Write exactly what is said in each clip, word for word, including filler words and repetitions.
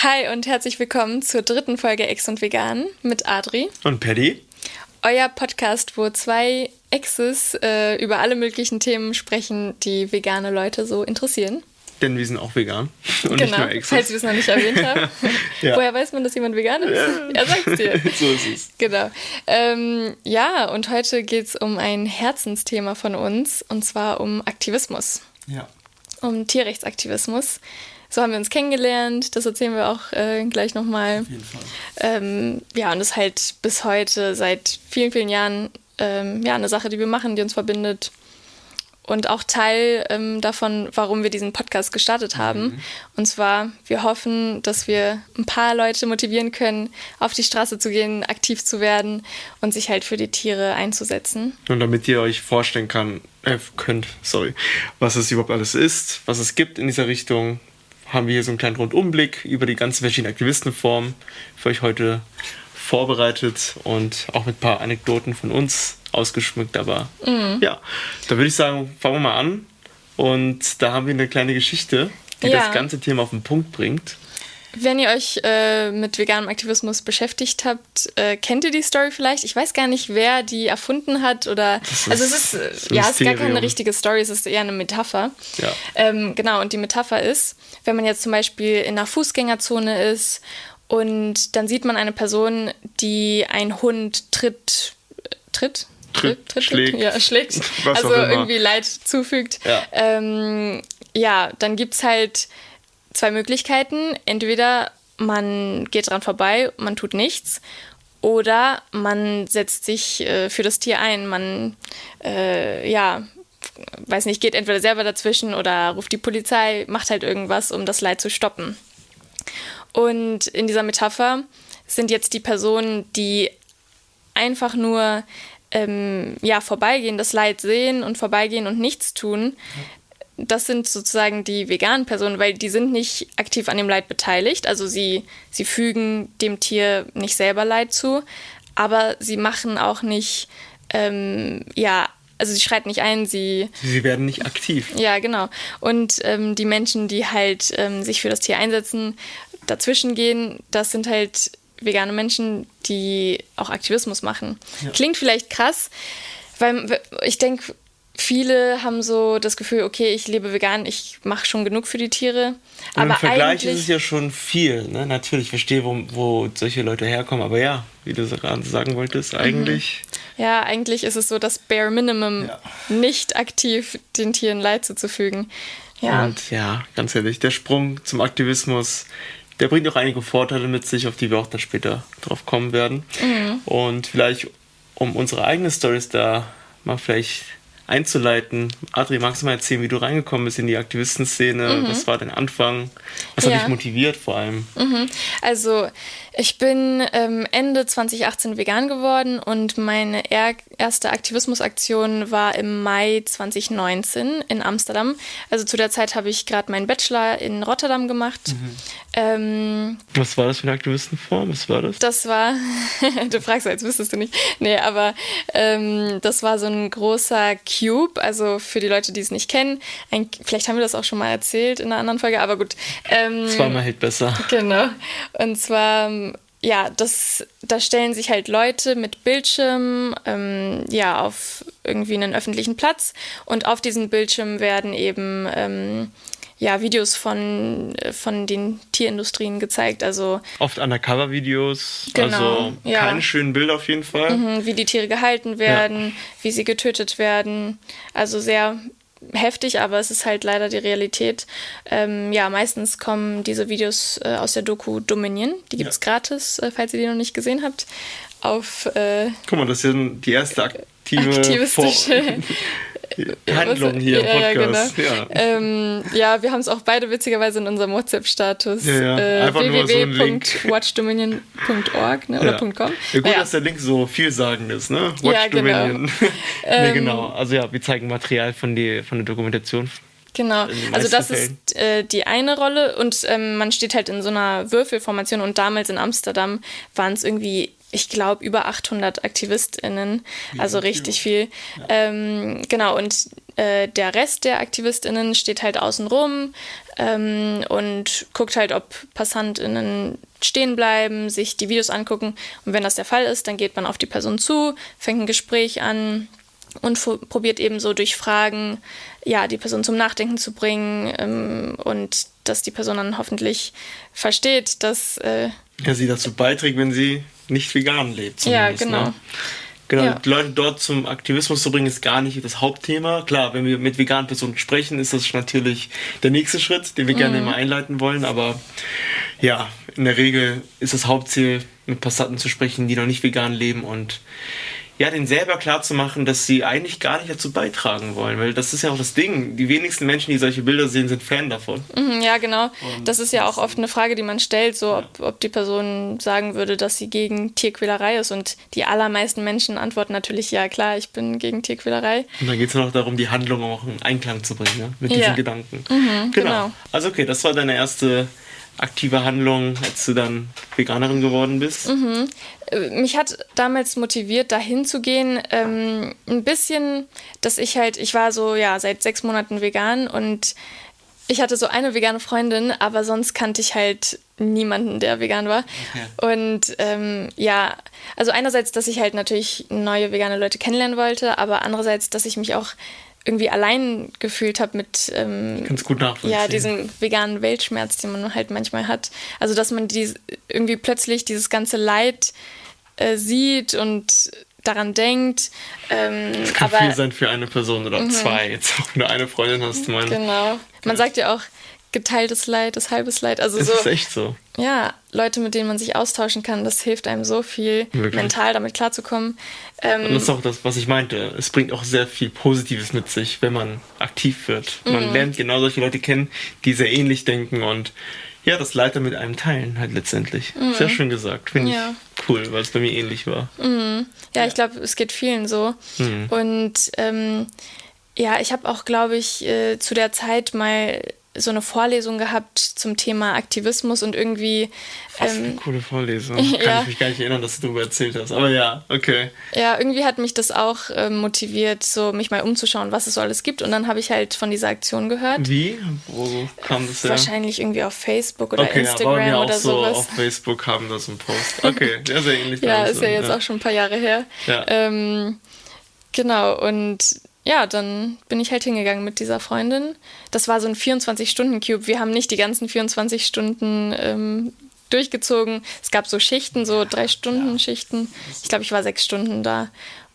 Hi und herzlich willkommen zur dritten Folge Ex und Vegan mit Adri. Und Paddy. Euer Podcast, wo zwei Exes äh, über alle möglichen Themen sprechen, die vegane Leute so interessieren. Denn wir sind auch vegan und genau, nicht nur Exes. Falls wir es noch nicht erwähnt haben. ja. Woher weiß man, dass jemand vegan ist? Ja. Er sagt es dir. So ist es. Genau. Ähm, ja, und heute geht es um ein Herzensthema von uns, und zwar um Aktivismus. Ja. Um Tierrechtsaktivismus. So haben wir uns kennengelernt, das erzählen wir auch äh, gleich nochmal. Auf jeden Fall. Ähm, ja, und das ist halt bis heute seit vielen, vielen Jahren ähm, ja, eine Sache, die wir machen, die uns verbindet. Und auch Teil ähm, davon, warum wir diesen Podcast gestartet haben. Mhm. Und zwar, wir hoffen, dass wir ein paar Leute motivieren können, auf die Straße zu gehen, aktiv zu werden und sich halt für die Tiere einzusetzen. Und damit ihr euch vorstellen kann, äh, könnt, sorry, was es überhaupt alles ist, was es gibt in dieser Richtung, haben wir hier so einen kleinen Rundumblick über die ganzen verschiedenen Aktivistenformen für euch heute vorbereitet und auch mit ein paar Anekdoten von uns ausgeschmückt. Aber mhm. ja, da würde ich sagen, fangen wir mal an. Und da haben wir eine kleine Geschichte, die ja. das ganze Thema auf den Punkt bringt. Wenn ihr euch äh, mit veganem Aktivismus beschäftigt habt, äh, kennt ihr die Story vielleicht? Ich weiß gar nicht, wer die erfunden hat oder. Ist, also es ist ja, es ist gar keine richtige Story, es ist eher eine Metapher. Ja. Ähm, genau, und die Metapher ist, wenn man jetzt zum Beispiel in einer Fußgängerzone ist und dann sieht man eine Person, die einen Hund tritt, tritt, tritt, tritt schlägt, ja, schlägt, was also irgendwie Leid zufügt. Ja, ähm, ja dann gibt es halt zwei Möglichkeiten. Entweder man geht dran vorbei, man tut nichts, oder man setzt sich äh, für das Tier ein. Man, äh, ja, weiß nicht, geht entweder selber dazwischen oder ruft die Polizei, macht halt irgendwas, um das Leid zu stoppen. Und in dieser Metapher sind jetzt die Personen, die einfach nur ähm, ja, vorbeigehen, das Leid sehen und vorbeigehen und nichts tun. Das sind sozusagen die veganen Personen, weil die sind nicht aktiv an dem Leid beteiligt. Also sie, sie fügen dem Tier nicht selber Leid zu, aber sie machen auch nicht, ähm, ja, also sie schreiten nicht ein, sie... Sie werden nicht aktiv. Ja, genau. Und ähm, die Menschen, die halt ähm, sich für das Tier einsetzen, dazwischen gehen, das sind halt vegane Menschen, die auch Aktivismus machen. Ja. Klingt vielleicht krass, weil ich denke, viele haben so das Gefühl, okay, ich lebe vegan, ich mache schon genug für die Tiere. Und aber im Vergleich eigentlich ist es ja schon viel. Ne? Natürlich, ich verstehe, wo, wo solche Leute herkommen, aber ja, wie du gerade sagen wolltest, eigentlich... Ja, eigentlich ist es so das Bare Minimum, ja. nicht aktiv den Tieren Leid zuzufügen. Ja. Und ja, ganz ehrlich, der Sprung zum Aktivismus, der bringt auch einige Vorteile mit sich, auf die wir auch dann später drauf kommen werden. Mhm. Und vielleicht, um unsere eigenen Storys da mal vielleicht einzuleiten. Adri, magst du mal erzählen, wie du reingekommen bist in die Aktivistenszene? Mhm. Was war dein Anfang? Was ja. hat dich motiviert vor allem? Mhm. Also ich bin ähm, Ende zwanzig achtzehn vegan geworden und meine er- erste Aktivismusaktion war im Mai zwanzig neunzehn in Amsterdam. Also zu der Zeit habe ich gerade meinen Bachelor in Rotterdam gemacht. Mhm. Ähm, Was war das für eine Aktivistenform? Was war das? Das war, du fragst, als wüsstest du nicht. Nee, aber ähm, das war so ein großer Cube, also für die Leute, die es nicht kennen. Ein, vielleicht haben wir das auch schon mal erzählt in einer anderen Folge, aber gut. Ähm, Zweimal hält besser. Genau. Und zwar, ja, das, da stellen sich halt Leute mit Bildschirm ähm, ja, auf irgendwie einen öffentlichen Platz und auf diesen Bildschirm werden eben ähm, ja, Videos von, von den Tierindustrien gezeigt. Also oft Undercover-Videos, genau, also ja. keine schönen Bilder auf jeden Fall. Mhm, wie die Tiere gehalten werden, ja. wie sie getötet werden. Also sehr heftig, aber es ist halt leider die Realität. Ähm, ja, meistens kommen diese Videos äh, aus der Doku Dominion. Die gibt es ja. gratis, äh, falls ihr die noch nicht gesehen habt. Auf, äh, Guck mal, das ist ja die erste aktive aktivistische Handlung hier im ja, Podcast. Ja, genau. ja. Ähm, ja, wir haben es auch beide witzigerweise in unserem WhatsApp-Status. Ja, ja. Äh, Einfach nur so ein w w w punkt watch dominion punkt org ne, ja. oder .com. Ja, gut, naja. dass der Link so vielsagend ist, ne? Watch ja, genau. Dominion. nee, genau. Also ja, wir zeigen Material von, die, von der Dokumentation. Genau, also das Fällen. ist äh, die eine Rolle und ähm, man steht halt in so einer Würfelformation und damals in Amsterdam waren es irgendwie, ich glaube, über achthundert AktivistInnen, also richtig viel. Ja. Ähm, genau, und äh, der Rest der AktivistInnen steht halt außen rum ähm, und guckt halt, ob PassantInnen stehen bleiben, sich die Videos angucken. Und wenn das der Fall ist, dann geht man auf die Person zu, fängt ein Gespräch an und f- probiert eben so durch Fragen, ja, die Person zum Nachdenken zu bringen ähm, und dass die Person dann hoffentlich versteht, dass... Äh, ja, sie dazu beiträgt, wenn sie nicht vegan lebt. Ja, genau. Ne? Genau, Ja. die Leute dort zum Aktivismus zu bringen, ist gar nicht das Hauptthema. Klar, wenn wir mit veganen Personen sprechen, ist das natürlich der nächste Schritt, den wir mhm. gerne immer einleiten wollen. Aber ja, in der Regel ist das Hauptziel, mit Passanten zu sprechen, die noch nicht vegan leben und ja, denen selber klarzumachen, dass sie eigentlich gar nicht dazu beitragen wollen. Weil das ist ja auch das Ding. Die wenigsten Menschen, die solche Bilder sehen, sind Fan davon. Mhm, ja, genau. Und das ist ja auch oft eine Frage, die man stellt, so ob, ob die Person sagen würde, dass sie gegen Tierquälerei ist. Und die allermeisten Menschen antworten natürlich, ja klar, ich bin gegen Tierquälerei. Und dann geht es noch darum, die Handlung auch in Einklang zu bringen, ne? Mit ja. diesen Gedanken. Mhm, genau. genau. Also okay, das war deine erste aktive Handlung, als du dann Veganerin geworden bist? Mhm. Mich hat damals motiviert, dahin zu gehen, ähm, ein bisschen, dass ich halt, ich war so, ja, seit sechs Monaten vegan und ich hatte so eine vegane Freundin, aber sonst kannte ich halt niemanden, der vegan war. Okay. Und ähm, ja, also einerseits, dass ich halt natürlich neue vegane Leute kennenlernen wollte, aber andererseits, dass ich mich auch irgendwie allein gefühlt habe mit ähm, Ganz gut nachvollziehen. Ja, diesem veganen Weltschmerz, den man halt manchmal hat. Also dass man die, irgendwie plötzlich dieses ganze Leid äh, sieht und daran denkt. Ähm, das kann aber, viel sein für eine Person oder m- zwei. Jetzt auch nur eine Freundin hast du meine. Genau. Man sagt ja auch, geteiltes Leid ist halbes Leid. Also das so, ist echt so. Ja, Leute, mit denen man sich austauschen kann, das hilft einem so viel, Wirklich? mental damit klarzukommen. Ähm, Und das ist auch das, was ich meinte. Es bringt auch sehr viel Positives mit sich, wenn man aktiv wird. Man mhm. lernt genau solche Leute kennen, die sehr ähnlich denken und ja, das Leid dann mit einem teilen halt letztendlich. Mhm. Sehr schön gesagt. Finde ja. ich cool, weil es bei mir ähnlich war. Mhm. Ja, ja, ich glaube, es geht vielen so. Mhm. Und ähm, ja, ich habe auch, glaube ich, äh, zu der Zeit mal so eine Vorlesung gehabt zum Thema Aktivismus und irgendwie... Was für eine ähm, coole Vorlesung. Kann ja. ich mich gar nicht erinnern, dass du darüber erzählt hast. Aber ja, okay. Ja, irgendwie hat mich das auch ähm, motiviert, so mich mal umzuschauen, was es so alles gibt. Und dann habe ich halt von dieser Aktion gehört. Wie? Wo kam das her? Wahrscheinlich irgendwie auf Facebook oder okay, Instagram ja, oder so sowas. Auf Facebook haben das einen Post. Okay, ja, sehr ähnlich. Ja, ist ja jetzt ja. auch schon ein paar Jahre her. Ja. Ähm, genau, und... Ja, dann bin ich halt hingegangen mit dieser Freundin. Das war so ein vierundzwanzig-Stunden-Cube. Wir haben nicht die ganzen vierundzwanzig Stunden ähm, durchgezogen. Es gab so Schichten, so drei Stunden Schichten. Ich glaube, ich war sechs Stunden da.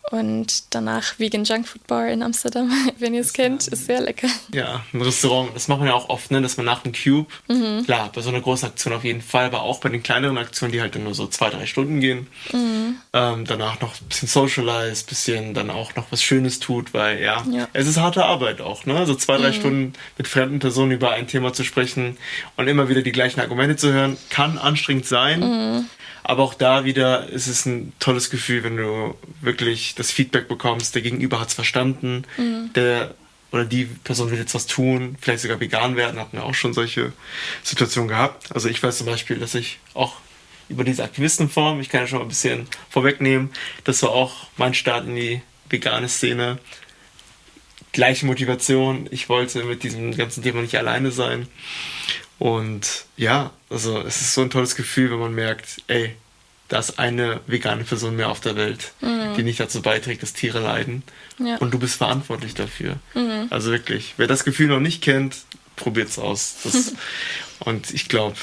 Und danach Vegan Junk Food Bar in Amsterdam, wenn ihr es kennt, ist sehr lecker. Ja, ein Restaurant, das machen wir ja auch oft, ne, dass man nach dem Cube, mhm. klar, bei so einer großen Aktion auf jeden Fall, aber auch bei den kleineren Aktionen, die halt dann nur so zwei, drei Stunden gehen, mhm. ähm, danach noch ein bisschen socialize, ein bisschen dann auch noch was Schönes tut, weil ja, ja. es ist harte Arbeit auch, ne, so zwei, drei mhm. Stunden mit fremden Personen über ein Thema zu sprechen und immer wieder die gleichen Argumente zu hören, kann anstrengend sein. Mhm. Aber auch da wieder ist es ein tolles Gefühl, wenn du wirklich das Feedback bekommst, der Gegenüber hat es verstanden, mhm. der oder die Person will jetzt was tun, vielleicht sogar vegan werden, hatten wir auch schon solche Situationen gehabt. Also ich weiß zum Beispiel, dass ich auch über diese Aktivistenform, ich kann ja schon mal ein bisschen vorwegnehmen, das war auch mein Start in die vegane Szene. Gleiche Motivation, ich wollte mit diesem ganzen Thema nicht alleine sein. Und ja, also es ist so ein tolles Gefühl, wenn man merkt, ey, da ist eine vegane Person mehr auf der Welt, mhm. die nicht dazu beiträgt, dass Tiere leiden. Ja. Und du bist verantwortlich dafür. Mhm. Also wirklich, wer das Gefühl noch nicht kennt, probiert's aus. Das, und ich glaube,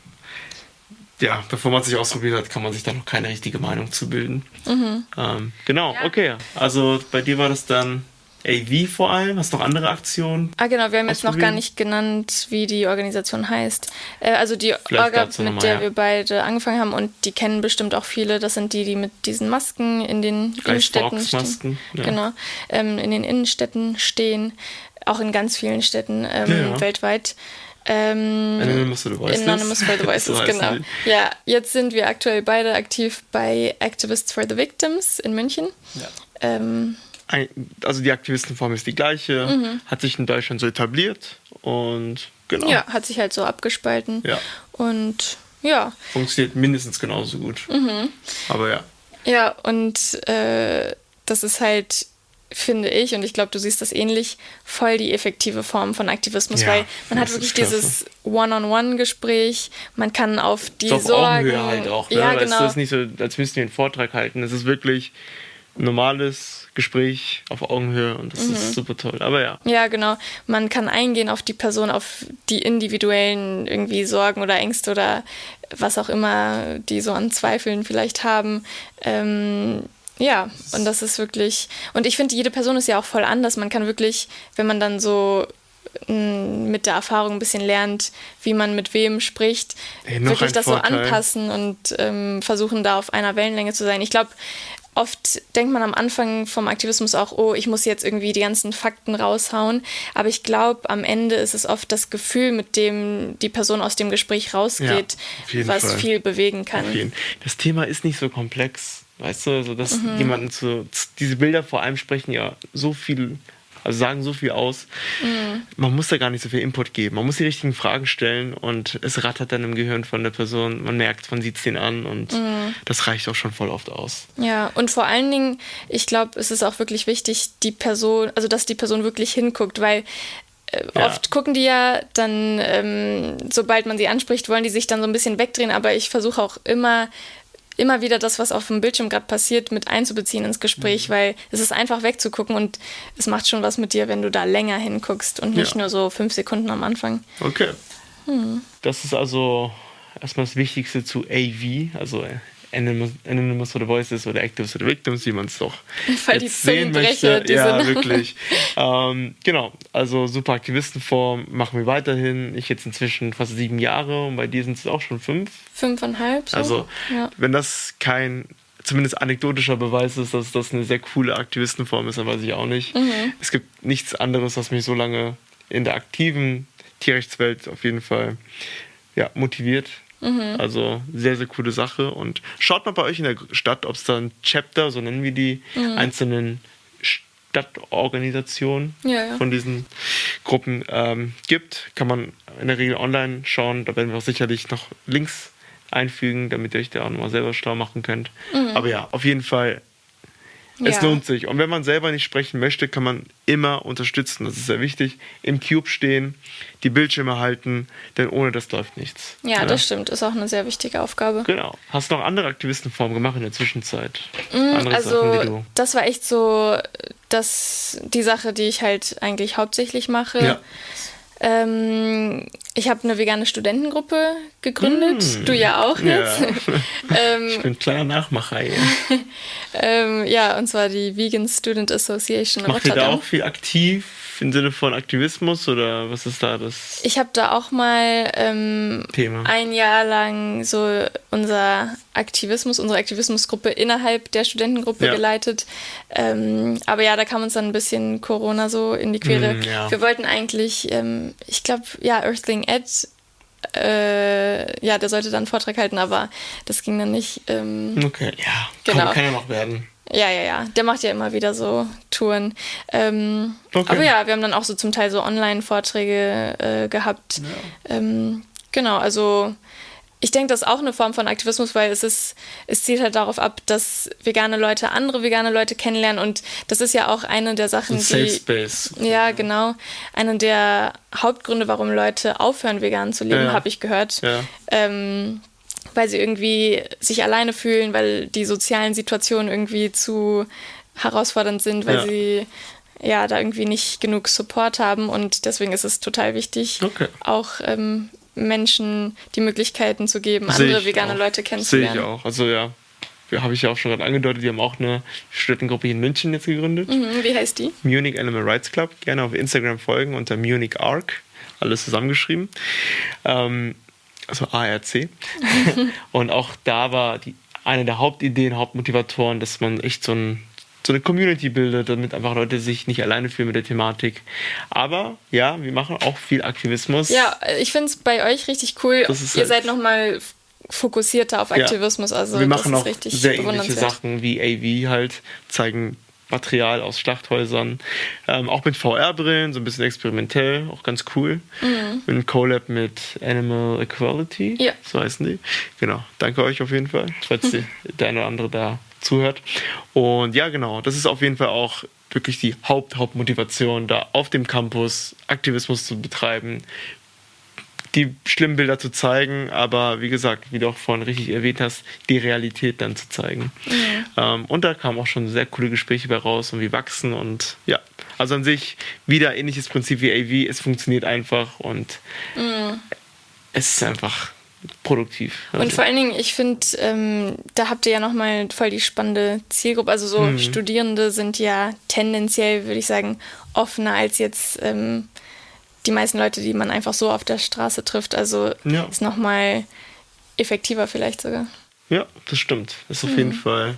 ja, bevor man sich ausprobiert hat, kann man sich da noch keine richtige Meinung zu bilden. Mhm. Ähm, genau, ja. okay. Also bei dir war das dann A V vor allem? Hast du noch andere Aktionen? Ah, genau, wir haben jetzt noch gar nicht genannt, wie die Organisation heißt. Äh, also die Vielleicht Orga, mit mal, der ja. wir beide angefangen haben, und die kennen bestimmt auch viele, das sind die, die mit diesen Masken in den Innenstädten stehen. Ja. Genau, ähm, in den Innenstädten stehen, auch in ganz vielen Städten ähm, ja. weltweit. Ähm, Anonymous for the Voiceless. Anonymous for the Voiceless, genau. Nicht. Ja, jetzt sind wir aktuell beide aktiv bei Activists for the Victims in München. Ja. Ähm, Also die Aktivistenform ist die gleiche, mhm. hat sich in Deutschland so etabliert und genau. Ja, hat sich halt so abgespalten. Ja. Und ja. Funktioniert mindestens genauso gut. Mhm. Aber ja. Ja, und äh, das ist halt finde ich, und ich glaube, du siehst das ähnlich, voll die effektive Form von Aktivismus, Ja, weil man hat das wirklich ist klasse. dieses One-on-One-Gespräch, man kann auf die So auf Sorgen... Augenhöhe halt auch, ne? Ja, Weißt genau. du, das ist nicht so, als müssten wir einen Vortrag halten. Es ist wirklich ein normales Gespräch auf Augenhöhe und das Mhm. ist super toll. Aber ja. Ja, genau. Man kann eingehen auf die Person, auf die individuellen irgendwie Sorgen oder Ängste oder was auch immer die so an Zweifeln vielleicht haben. Ähm, ja, und das ist wirklich... Und ich finde, jede Person ist ja auch voll anders. Man kann wirklich, wenn man dann so mh, mit der Erfahrung ein bisschen lernt, wie man mit wem spricht, Ey, noch wirklich ein das Vorteil. so anpassen und ähm, versuchen, da auf einer Wellenlänge zu sein. Ich glaube, oft denkt man am Anfang vom Aktivismus auch, oh, ich muss jetzt irgendwie die ganzen Fakten raushauen. Aber ich glaube, am Ende ist es oft das Gefühl, mit dem die Person aus dem Gespräch rausgeht, Ja, auf jeden was Fall. viel bewegen kann. Auf jeden. Das Thema ist nicht so komplex, weißt du, also dass Mhm. jemanden zu, diese Bilder vor allem sprechen ja so viel, also sagen so viel aus. Mhm. Man muss da gar nicht so viel Input geben. Man muss die richtigen Fragen stellen und es rattert dann im Gehirn von der Person. Man merkt, man sieht es den an und Mhm. das reicht auch schon voll oft aus. Ja, und vor allen Dingen, ich glaube, es ist auch wirklich wichtig, die Person, also dass die Person wirklich hinguckt, weil äh, Ja. oft gucken die ja dann, ähm, sobald man sie anspricht, wollen die sich dann so ein bisschen wegdrehen, aber ich versuche auch immer immer wieder das, was auf dem Bildschirm gerade passiert, mit einzubeziehen ins Gespräch, Mhm. weil es ist einfach wegzugucken und es macht schon was mit dir, wenn du da länger hinguckst und nicht Ja. nur so fünf Sekunden am Anfang. Okay. Das ist also erstmal das Wichtigste zu A V, also Anonymous, Anonymous for the Voices oder Actives for the Victims, wie man es doch Weil die jetzt sehen Zungenbrecher, möchte. die Ja, sind- wirklich. ähm, genau, also super Aktivistenform machen wir weiterhin. Ich jetzt inzwischen fast sieben Jahre und bei dir sind es auch schon fünf. Fünfeinhalb so? Also, ja. wenn das kein zumindest anekdotischer Beweis ist, dass das eine sehr coole Aktivistenform ist, dann weiß ich auch nicht. Mhm. Es gibt nichts anderes, was mich so lange in der aktiven Tierrechtswelt auf jeden Fall ja, motiviert. Mhm. Also sehr, sehr coole Sache. Und schaut mal bei euch in der Stadt, ob es da ein Chapter, so nennen wir die, Mhm. einzelnen Stadtorganisationen Ja, ja. von diesen Gruppen ähm, gibt. Kann man in der Regel online schauen. Da werden wir auch sicherlich noch Links einfügen, damit ihr euch da auch nochmal selber schlau machen könnt. Aber ja, auf jeden Fall, es Ja. lohnt sich. Und wenn man selber nicht sprechen möchte, kann man immer unterstützen. Das ist sehr wichtig. Im Cube stehen, die Bildschirme halten, denn ohne das läuft nichts. Ja, das stimmt. Ist auch eine sehr wichtige Aufgabe. Genau. Hast du noch andere Aktivistenformen gemacht in der Zwischenzeit? Andere Also, Sachen, die du... das war echt so das, die Sache, die ich halt eigentlich hauptsächlich mache. Ja. Ähm, ich habe eine vegane Studentengruppe gegründet. Mm. Du ja auch jetzt. Ja. ähm, Ich bin ein kleiner Nachmacher hier. ähm, ja, und zwar die Vegan Student Association Macht ihr da Rotterdam. auch viel aktiv im Sinne von Aktivismus oder was ist da das Ich habe da auch mal ähm, Thema? ein Jahr lang so unser Aktivismus, unsere Aktivismusgruppe innerhalb der Studentengruppe Ja. geleitet. Ähm, aber ja, da kam uns dann ein bisschen Corona so in die Quere. Mm, ja. Wir wollten eigentlich, ähm, ich glaube, ja, Earthling Ed, äh, ja, der sollte dann einen Vortrag halten, aber das ging dann nicht. Ähm, Okay, ja. Genau. Kann, kann ja noch werden. Ja, ja, ja. Der macht ja immer wieder so Touren. Ähm, Okay. Aber ja, wir haben dann auch so zum Teil so Online-Vorträge äh, gehabt. Ähm, genau, also ich denke, das ist auch eine Form von Aktivismus, weil es ist, es zielt halt darauf ab, dass vegane Leute andere vegane Leute kennenlernen und das ist ja auch eine der Sachen, Ein Safe die... Space. Ja, genau. Eine der Hauptgründe, warum Leute aufhören, vegan zu leben, Ja. habe ich gehört. Ja. Ähm, weil sie irgendwie sich alleine fühlen, weil die sozialen Situationen irgendwie zu herausfordernd sind, weil Ja. sie ja da irgendwie nicht genug Support haben und deswegen ist es total wichtig, Okay. auch ähm, Menschen die Möglichkeiten zu geben, Sehe andere ich vegane auch. Leute Sehe kennenzulernen. ich auch. Also ja, habe ich ja auch schon gerade angedeutet, die haben auch eine Studentengruppe hier in München jetzt gegründet. Mhm, wie heißt die? Munich Animal Rights Club. Gerne auf Instagram folgen unter Munich Arc. Alles zusammengeschrieben. Ähm, also A R C. Und auch da war die, eine der Hauptideen, Hauptmotivatoren, dass man echt so, ein, so eine Community bildet, damit einfach Leute sich nicht alleine fühlen mit der Thematik. Aber ja, wir machen auch viel Aktivismus. Ja, ich finde es bei euch richtig cool. Das ist Ihr halt- seid nochmal fokussierter auf Ja. Aktivismus, also wir machen das auch ist richtig sehr ähnliche bewundernswert. Sachen wie A V halt, zeigen Material aus Schlachthäusern, ähm, auch mit V R-Brillen, so ein bisschen experimentell, auch ganz cool. Mhm. Ein Collab mit Animal Equality, Ja. so heißen die. Genau, danke euch auf jeden Fall, falls die, der eine oder andere da zuhört. Und ja, genau, das ist auf jeden Fall auch wirklich die Haupt, Hauptmotivation, da auf dem Campus Aktivismus zu betreiben, die schlimmen Bilder zu zeigen, aber wie gesagt, wie du auch vorhin richtig erwähnt hast, die Realität dann zu zeigen. Mhm. Ähm, und da kamen auch schon sehr coole Gespräche bei raus und wie wachsen und ja, also an sich wieder ähnliches Prinzip wie A V, es funktioniert einfach und mhm. es ist einfach produktiv. Und also. Vor allen Dingen, ich finde, ähm, da habt ihr ja nochmal voll die spannende Zielgruppe, also so mhm. Studierende sind ja tendenziell, würde ich sagen, offener als jetzt ähm, die meisten Leute, die man einfach so auf der Straße trifft. Also ja. ist nochmal effektiver vielleicht sogar. Ja, das stimmt. Das ist auf mhm. jeden Fall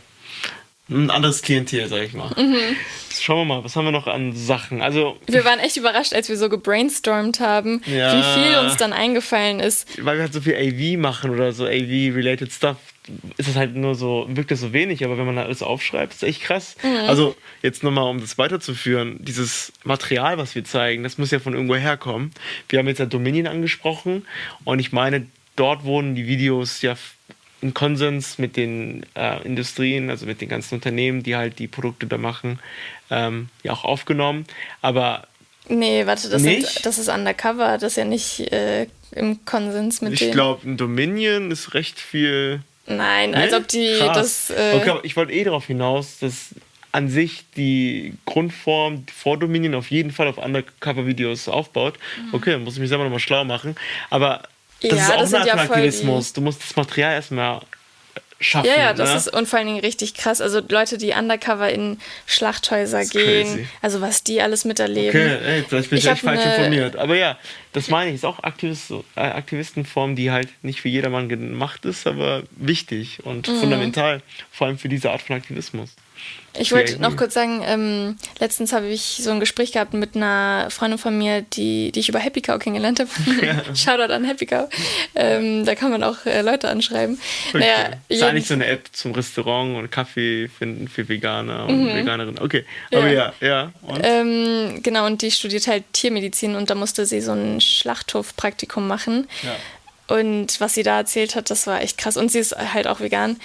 ein anderes Klientel, sag ich mal. Mhm. Schauen wir mal, was haben wir noch an Sachen? Also wir waren echt überrascht, als wir so gebrainstormt haben, ja, wie viel uns dann eingefallen ist. Weil wir halt so viel A V machen oder so A V-related Stuff, ist es halt nur so, wirkt das so wenig, aber wenn man da alles aufschreibt, ist echt krass. Mhm. Also jetzt nochmal, um das weiterzuführen, dieses Material, was wir zeigen, das muss ja von irgendwo herkommen. Wir haben jetzt ja Dominion angesprochen und ich meine, dort wurden die Videos ja im Konsens mit den äh, Industrien, also mit den ganzen Unternehmen, die halt die Produkte da machen, ähm, ja auch aufgenommen. Aber nee, warte, das, sind, das ist undercover, das ist ja nicht äh, im Konsens mit ich denen. Ich glaube, ein Dominion ist recht viel... Nein, nee? als ob die Krass. das... Äh okay, aber ich wollte eh darauf hinaus, dass an sich die Grundform vor Dominion auf jeden Fall auf Undercover-Videos aufbaut. Mhm. Okay, dann muss ich mich selber nochmal schlau machen. Aber das ja, ist auch das ein ja Aktivismus. Du musst das Material erstmal schaffen. Ja, ja, das ne? ist und vor allen Dingen richtig krass. Also Leute, die undercover in Schlachthäuser gehen, crazy. Also was die alles miterleben. Okay, ey, vielleicht bin ich, ich echt falsch eine... informiert. Aber ja, das meine ich, ist auch Aktivist, äh, Aktivistenform, die halt nicht für jedermann gemacht ist, aber wichtig und mhm. fundamental, vor allem für diese Art von Aktivismus. Ich wollte noch kurz sagen, ähm, letztens habe ich so ein Gespräch gehabt mit einer Freundin von mir, die, die ich über Happy Cow kennengelernt habe. Ja. Shoutout an Happy Cow. Ähm, da kann man auch äh, Leute anschreiben. Okay. Naja, ist eigentlich so eine App zum Restaurant und Kaffee finden für Veganer und mhm. Veganerinnen. Okay, aber ja, ja. ja. Und? Ähm, genau, und die studiert halt Tiermedizin und da musste sie so ein Schlachthofpraktikum machen. Ja. Und was sie da erzählt hat, das war echt krass. Und sie ist halt auch vegan.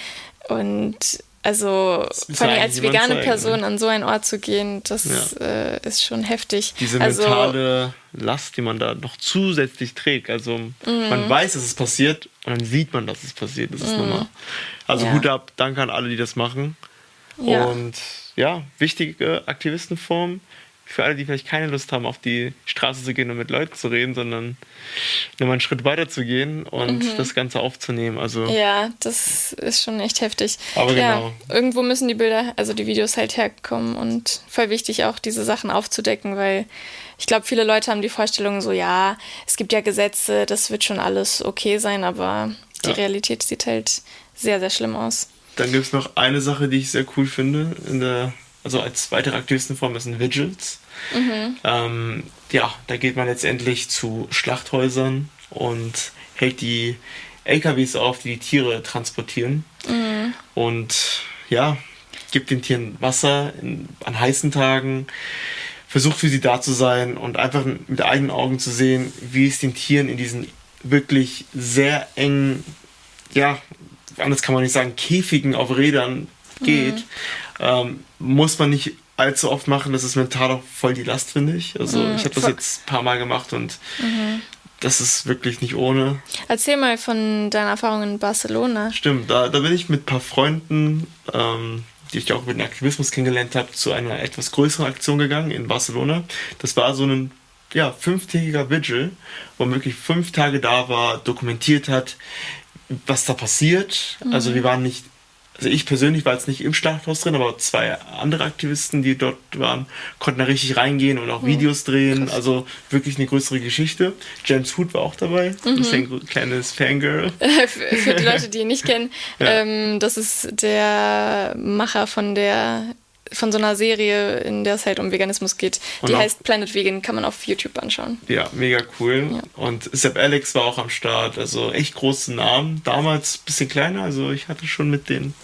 Und also vor allem als vegane zeigen, Person ne? an so einen Ort zu gehen, das ja. äh, ist schon heftig. Diese also, mentale Last, die man da noch zusätzlich trägt. Also mhm. man weiß, dass es passiert und dann sieht man, dass es passiert. Das ist mhm. normal. Also ja. Hut ab, danke an alle, die das machen. Ja. Und ja, wichtige Aktivistenform für alle, die vielleicht keine Lust haben, auf die Straße zu gehen und mit Leuten zu reden, sondern nochmal einen Schritt weiter zu gehen und mhm. das Ganze aufzunehmen. Also ja, das ist schon echt heftig. Aber ja, genau. Irgendwo müssen die Bilder, also die Videos halt herkommen und voll wichtig auch, diese Sachen aufzudecken, weil ich glaube, viele Leute haben die Vorstellung so, ja, es gibt ja Gesetze, das wird schon alles okay sein, aber die ja. Realität sieht halt sehr, sehr schlimm aus. Dann gibt es noch eine Sache, die ich sehr cool finde, in der, also als weitere Aktivistenform, das sind Vigils. Mhm. Ähm, ja, da geht man letztendlich zu Schlachthäusern und hält die L K Ws auf, die die Tiere transportieren. Mhm. Und ja, gibt den Tieren Wasser in, an heißen Tagen, versucht für sie da zu sein und einfach mit eigenen Augen zu sehen, wie es den Tieren in diesen wirklich sehr engen, ja, anders kann man nicht sagen, Käfigen auf Rädern geht. Mhm. Ähm, muss man nicht allzu oft machen, das ist mental auch voll die Last, finde ich. Also mhm. ich habe das jetzt ein paar Mal gemacht und mhm. das ist wirklich nicht ohne. Erzähl mal von deiner Erfahrung in Barcelona. Stimmt, da, da bin ich mit ein paar Freunden, ähm, die ich auch mit dem Aktivismus kennengelernt habe, zu einer etwas größeren Aktion gegangen in Barcelona. Das war so ein ja, fünftägiger Vigil, wo man wirklich fünf Tage da war, dokumentiert hat, was da passiert. Mhm. Also wir waren nicht Also ich persönlich war jetzt nicht im Schlachthaus drin, aber zwei andere Aktivisten, die dort waren, konnten da richtig reingehen und auch mhm. Videos drehen. Krass. Also wirklich eine größere Geschichte. James Hood war auch dabei. Mhm. Das ist ein kleines Fangirl. für, für die Leute, die ihn nicht kennen, ja. ähm, das ist der Macher von der von so einer Serie, in der es halt um Veganismus geht. Die und heißt Planet Vegan, kann man auf YouTube anschauen. Ja, mega cool. Ja. Und Sepp Alex war auch am Start. Also echt große Namen. Damals ein bisschen kleiner, also ich hatte schon mit den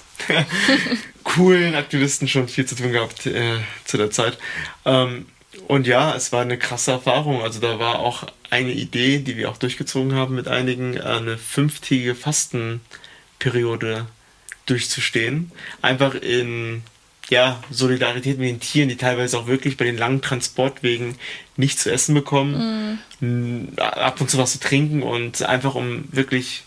coolen Aktivisten schon viel zu tun gehabt äh, zu der Zeit. Ähm, und ja, es war eine krasse Erfahrung. Also da war auch eine Idee, die wir auch durchgezogen haben mit einigen, eine fünftägige Fastenperiode durchzustehen. Einfach in ja, Solidarität mit den Tieren, die teilweise auch wirklich bei den langen Transportwegen nichts zu essen bekommen, mm. ab und zu was zu trinken und einfach um wirklich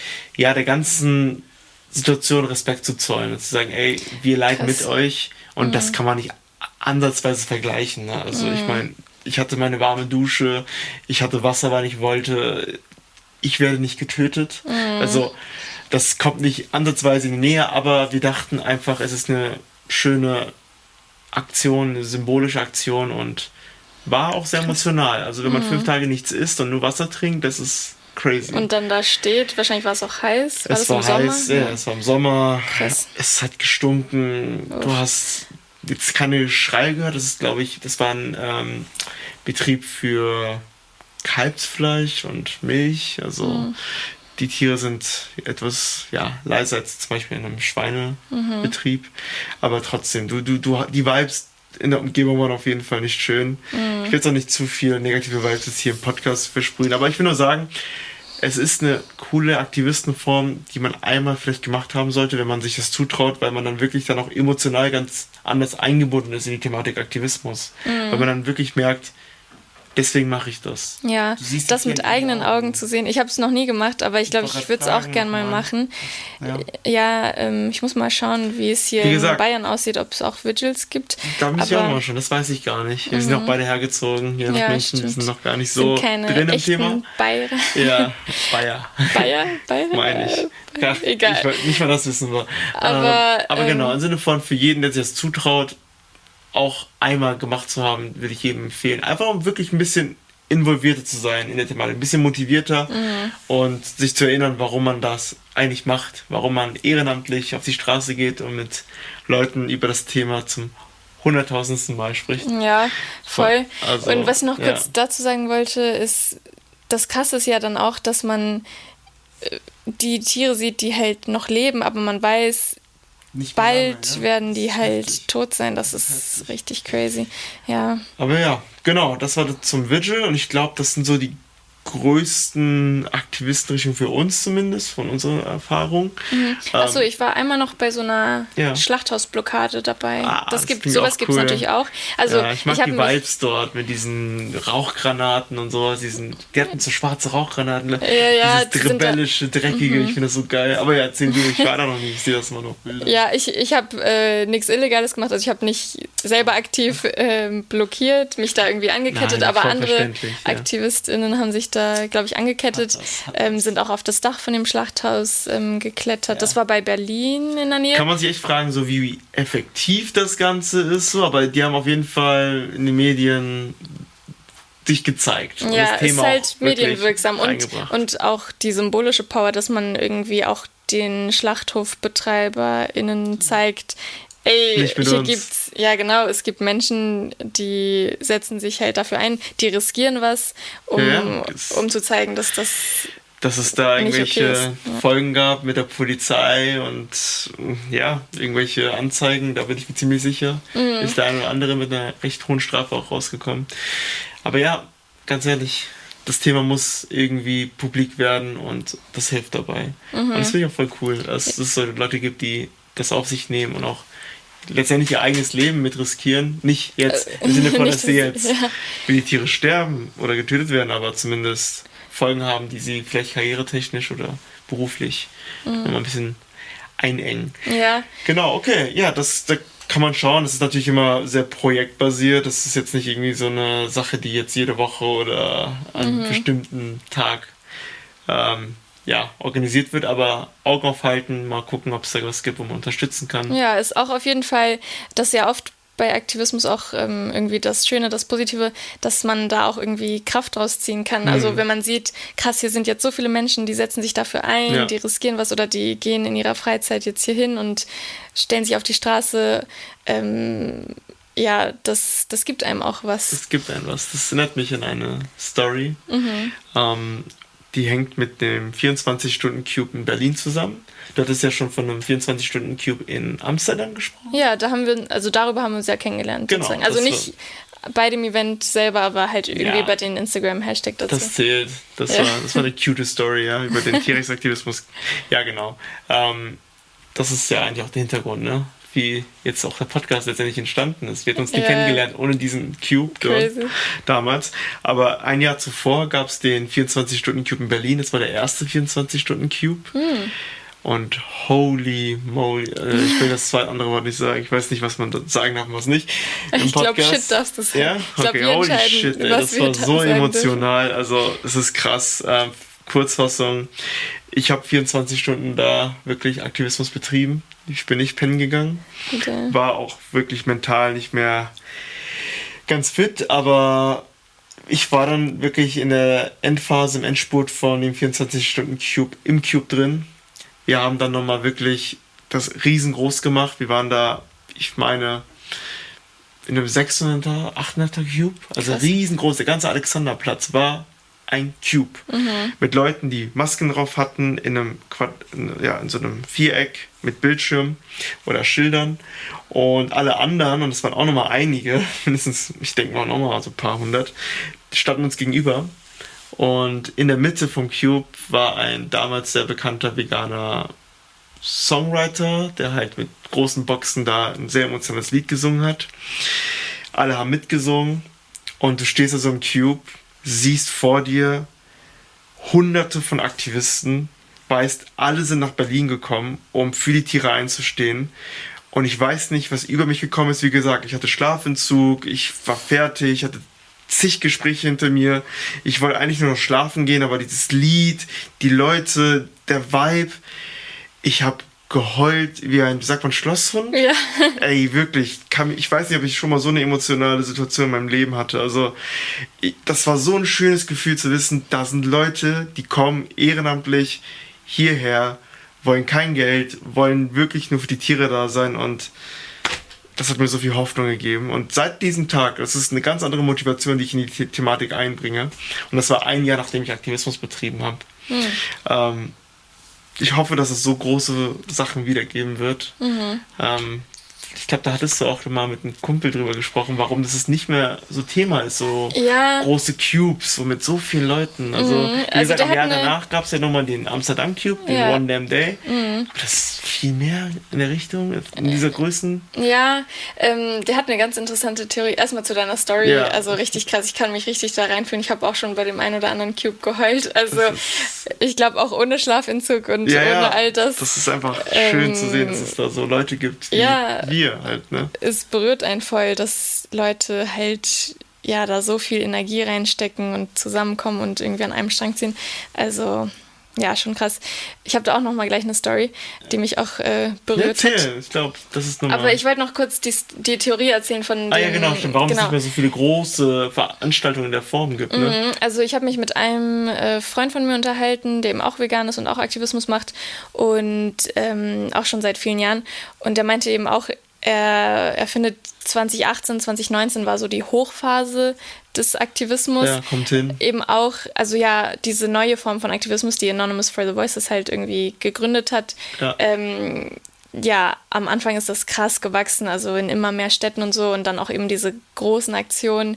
ja der ganzen Situation Respekt zu zollen und zu sagen, ey, wir leiden Krass. mit euch und mm. das kann man nicht ansatzweise vergleichen. Ne? Also mm. ich meine, ich hatte meine warme Dusche, ich hatte Wasser, wann ich wollte, ich werde nicht getötet. Mm. Also das kommt nicht ansatzweise in die Nähe, aber wir dachten einfach, es ist eine schöne Aktion, eine symbolische Aktion und war auch sehr emotional. Also wenn man mhm. fünf Tage nichts isst und nur Wasser trinkt, das ist crazy. Und dann da steht, wahrscheinlich war es auch heiß. War es das war im Sommer? heiß, ja, ja, es war im Sommer. Krass. Es hat gestunken. Uff. Du hast jetzt keine Schreie gehört. Das ist, glaube ich, das war ein ähm, Betrieb für Kalbsfleisch und Milch. Also mhm. die Tiere sind etwas ja, leiser als zum Beispiel in einem Schweinebetrieb. Mhm. Aber trotzdem, du, du, du, die Vibes in der Umgebung waren auf jeden Fall nicht schön. Mhm. Ich will jetzt auch nicht zu viel negative Vibes jetzt hier im Podcast versprühen. Aber ich will nur sagen, es ist eine coole Aktivistenform, die man einmal vielleicht gemacht haben sollte, wenn man sich das zutraut, weil man dann wirklich dann auch emotional ganz anders eingebunden ist in die Thematik Aktivismus. Mhm. Weil man dann wirklich merkt, deswegen mache ich das. Ja, das mit eigenen Augen zu sehen. Ich habe es noch nie gemacht, aber ich glaube, ich würde es auch gern mal machen. Ja, ja ähm, ich muss mal schauen, wie es hier wie gesagt, in Bayern aussieht, ob es auch Vigils gibt. Da bin ich auch mal schon, das weiß ich gar nicht. Wir mhm. sind auch beide hergezogen hier nach ja, München. Wir sind noch gar nicht so drin im Thema. Bayer. Ja, Bayer. Bayer? Bayer? Meine ich. Ja, Egal. Ich wollte nicht mal das wissen. Aber, aber, ähm, aber ähm, genau, im Sinne von für jeden, der sich das zutraut, auch einmal gemacht zu haben, würde ich jedem empfehlen. Einfach um wirklich ein bisschen involvierter zu sein in der Thematik, ein bisschen motivierter mhm. und sich zu erinnern, warum man das eigentlich macht, warum man ehrenamtlich auf die Straße geht und mit Leuten über das Thema zum hunderttausendsten Mal spricht. Ja, voll. Also, und was ich noch ja. kurz dazu sagen wollte, ist, das Krasse ist ja dann auch, dass man die Tiere sieht, die halt noch leben, aber man weiß, Nicht bald lange, ja. werden die halt heftig. tot sein. Das ist richtig crazy. Ja. Aber ja, genau, das war zum Vigil und ich glaube, das sind so die größten Aktivistenrichtungen für uns zumindest, von unserer Erfahrung. Mhm. Achso, ähm, ich war einmal noch bei so einer ja. Schlachthausblockade dabei. Ah, das gibt, das sowas gibt es cool. natürlich auch. Also, ja, ich mag ich die Vibes dort mit diesen Rauchgranaten und sowas. Diesen, die hatten so schwarze Rauchgranaten. Ja, ja, dieses rebellische, dreckige, mhm. ich finde das so geil. Aber ja, erzähl du, ich war da noch nie, ich sehe das immer noch. Bilder. Ja, ich, ich habe äh, nichts Illegales gemacht, also ich habe nicht selber aktiv äh, blockiert, mich da irgendwie angekettet, Nein, aber andere ja. AktivistInnen haben sich da, glaube ich, angekettet, Ach, ähm, sind auch auf das Dach von dem Schlachthaus ähm, geklettert. Ja. Das war bei Berlin in der Nähe. Kann man sich echt fragen, so wie effektiv das Ganze ist, so, aber die haben auf jeden Fall in den Medien sich gezeigt. Und ja, das Thema ist halt medienwirksam und, und auch die symbolische Power, dass man irgendwie auch den SchlachthofbetreiberInnen zeigt, ey, hier uns. gibt's, ja genau, es gibt Menschen, die setzen sich halt dafür ein, die riskieren was, um, ja, um zu zeigen, dass das dass es da irgendwelche okay ja. Folgen gab mit der Polizei und ja, irgendwelche Anzeigen, da bin ich mir ziemlich sicher, mhm. ist der eine oder andere mit einer recht hohen Strafe auch rausgekommen. Aber ja, ganz ehrlich, das Thema muss irgendwie publik werden und das hilft dabei. Mhm. Und das finde ich auch voll cool, dass es so Leute gibt, die das auf sich nehmen und auch letztendlich ihr eigenes Leben mit riskieren. Nicht jetzt im Sinne von, dass sie jetzt ja. wie die Tiere sterben oder getötet werden, aber zumindest Folgen haben, die sie vielleicht karrieretechnisch oder beruflich mhm. immer ein bisschen einengen. Ja. Genau, okay. Ja, das da kann man schauen. Das ist natürlich immer sehr projektbasiert. Das ist jetzt nicht irgendwie so eine Sache, die jetzt jede Woche oder an einem mhm. bestimmten Tag ähm, ja, organisiert wird, aber Augen aufhalten, mal gucken, ob es da was gibt, wo man unterstützen kann. Ja, ist auch auf jeden Fall, das ja oft bei Aktivismus auch ähm, irgendwie das Schöne, das Positive, dass man da auch irgendwie Kraft draus ziehen kann. Mhm. Also wenn man sieht, krass, hier sind jetzt so viele Menschen, die setzen sich dafür ein, ja. die riskieren was oder die gehen in ihrer Freizeit jetzt hier hin und stellen sich auf die Straße, ähm, ja, das, das gibt einem auch was. Das gibt einem was. Das erinnert mich an eine Story. Mhm. Ähm, die hängt mit dem vierundzwanzig-Stunden-Cube in Berlin zusammen. Du hattest ja schon von einem vierundzwanzig-Stunden-Cube in Amsterdam gesprochen. Ja, da haben wir, also darüber haben wir uns ja kennengelernt. Genau. Sozusagen. Also nicht bei dem Event selber, aber halt irgendwie ja, bei den Instagram-Hashtag dazu. Das zählt. Das, ja. war, das war eine cute Story, ja, über den Tierrechtsaktivismus. Ja, genau. Ähm, das ist ja eigentlich auch der Hintergrund, ne? wie jetzt auch der Podcast letztendlich entstanden ist. Wir hätten uns nie Ja. kennengelernt ohne diesen Cube dort Crazy. damals. Aber ein Jahr zuvor gab es den vierundzwanzig-Stunden-Cube in Berlin. Das war der erste vierundzwanzig-Stunden-Cube. Hm. Und holy moly, äh, ich will das zwei andere Wort nicht sagen. Ich weiß nicht, was man da sagen darf und was nicht. Im Ich glaube, Podcast. shit darfst du sagen. Ja, Ich glaub, okay, wir holy entscheiden, shit, ey, was das wir war da so sagen emotional. Also, es ist krass. Ähm, Kurzfassung, ich habe vierundzwanzig Stunden da wirklich Aktivismus betrieben. Ich bin nicht pennen gegangen. Okay. War auch wirklich mental nicht mehr ganz fit, aber ich war dann wirklich in der Endphase, im Endspurt von dem vierundzwanzig-Stunden-Cube im Cube drin. Wir haben dann nochmal wirklich das riesengroß gemacht. Wir waren da, ich meine, in einem sechshunderter, achthunderter Cube. Also Krass. riesengroß. Der ganze Alexanderplatz war ein Cube. Mhm. Mit Leuten, die Masken drauf hatten, in einem Quad in, ja, in so einem Viereck mit Bildschirm oder Schildern. Und alle anderen, und es waren auch nochmal einige, mindestens, ich denke mal nochmal so ein paar hundert, standen uns gegenüber. Und in der Mitte vom Cube war ein damals sehr bekannter veganer Songwriter, der halt mit großen Boxen da ein sehr emotionales Lied gesungen hat. Alle haben mitgesungen und du stehst da so im Cube, siehst vor dir hunderte von Aktivisten, weißt, alle sind nach Berlin gekommen, um für die Tiere einzustehen. Und ich weiß nicht, was über mich gekommen ist. Wie gesagt, ich hatte Schlafentzug, ich war fertig, ich hatte zig Gespräche hinter mir. Ich wollte eigentlich nur noch schlafen gehen, aber dieses Lied, die Leute, der Vibe, ich habe geheult wie ein, wie sagt man, Schlosshund? Ja. Ey, wirklich, kann, ich weiß nicht, ob ich schon mal so eine emotionale Situation in meinem Leben hatte. Also, ich, das war so ein schönes Gefühl zu wissen, da sind Leute, die kommen ehrenamtlich hierher, wollen kein Geld, wollen wirklich nur für die Tiere da sein und das hat mir so viel Hoffnung gegeben. Und seit diesem Tag, das ist eine ganz andere Motivation, die ich in die The- Thematik einbringe. Und das war ein Jahr, nachdem ich Aktivismus betrieben habe. Hm. Ähm, ich hoffe, dass es so große Sachen wiedergeben wird. Mhm. Ähm, ich glaube, da hattest du auch mal mit einem Kumpel drüber gesprochen, warum das nicht mehr so Thema ist, so Ja. große Cubes, so mit so vielen Leuten. Also, Mhm. wie Also gesagt, der im Jahr hat eine- danach gab es ja nochmal den Amsterdam Cube, den Ja. One Damn Day. Mhm. Aber das ist viel mehr in der Richtung, in dieser Größen. Ja, ähm, der hat eine ganz interessante Theorie. Erstmal zu deiner Story. Ja. Also richtig krass. Ich kann mich richtig da reinfühlen. Ich habe auch schon bei dem einen oder anderen Cube geheult. Also ich glaube auch ohne Schlafentzug und Ja, ohne ja, all das. das ist einfach ähm, schön zu sehen, dass es da so Leute gibt wie ja. wir halt, ne? Es berührt einen voll, dass Leute halt ja da so viel Energie reinstecken und zusammenkommen und irgendwie an einem Strang ziehen. Also ja, schon krass. Ich habe da auch noch mal gleich eine Story, die mich auch äh, Ja, berührt hat. erzähl, ich glaube, das ist nochmal... Aber ich wollte noch kurz die, die Theorie erzählen von dem... Ah ja, genau, stimmt. Warum genau. es nicht mehr so viele große Veranstaltungen in der Form gibt, ne? Mhm, Also ich habe mich mit einem äh, Freund von mir unterhalten, der eben auch vegan ist und auch Aktivismus macht und ähm, auch schon seit vielen Jahren. Und der meinte eben auch, er, er findet zwanzig achtzehn, zwanzig neunzehn war so die Hochphase des Aktivismus. Ja, kommt hin. Eben auch, also ja, diese neue Form von Aktivismus, die Anonymous for the Voices halt irgendwie gegründet hat. Ja. Ähm, ja, am Anfang ist das krass gewachsen, also in immer mehr Städten und so und dann auch eben diese großen Aktionen.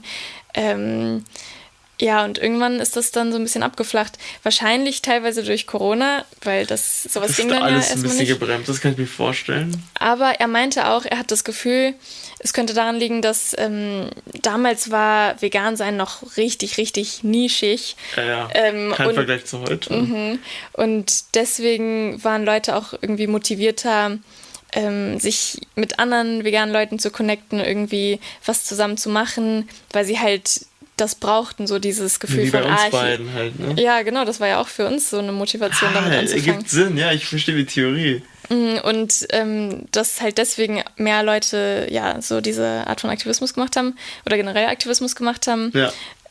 Ähm, ja, und irgendwann ist das dann so ein bisschen abgeflacht. Wahrscheinlich teilweise durch Corona, weil das sowas Das ging ist dann ja alles ein erstmal bisschen nicht. gebremst, das kann ich mir vorstellen. Aber er meinte auch, er hat das Gefühl, es könnte daran liegen, dass ähm, damals war Vegan-Sein noch richtig, richtig nischig. Ja, ja. Ähm, Kein und- Vergleich zu heute. Mhm. Und deswegen waren Leute auch irgendwie motivierter, ähm, sich mit anderen veganen Leuten zu connecten, irgendwie was zusammen zu machen, weil sie halt das brauchten, so dieses Gefühl Wie bei von, uns ah, ich, beiden halt, ne? ja, genau, das war ja auch für uns so eine Motivation, damit Ah, anzufangen. ergibt Sinn, ja, ich verstehe die Theorie. Mm, Und ähm, dass halt deswegen mehr Leute ja so diese Art von Aktivismus gemacht haben oder generell Aktivismus gemacht haben. Ja.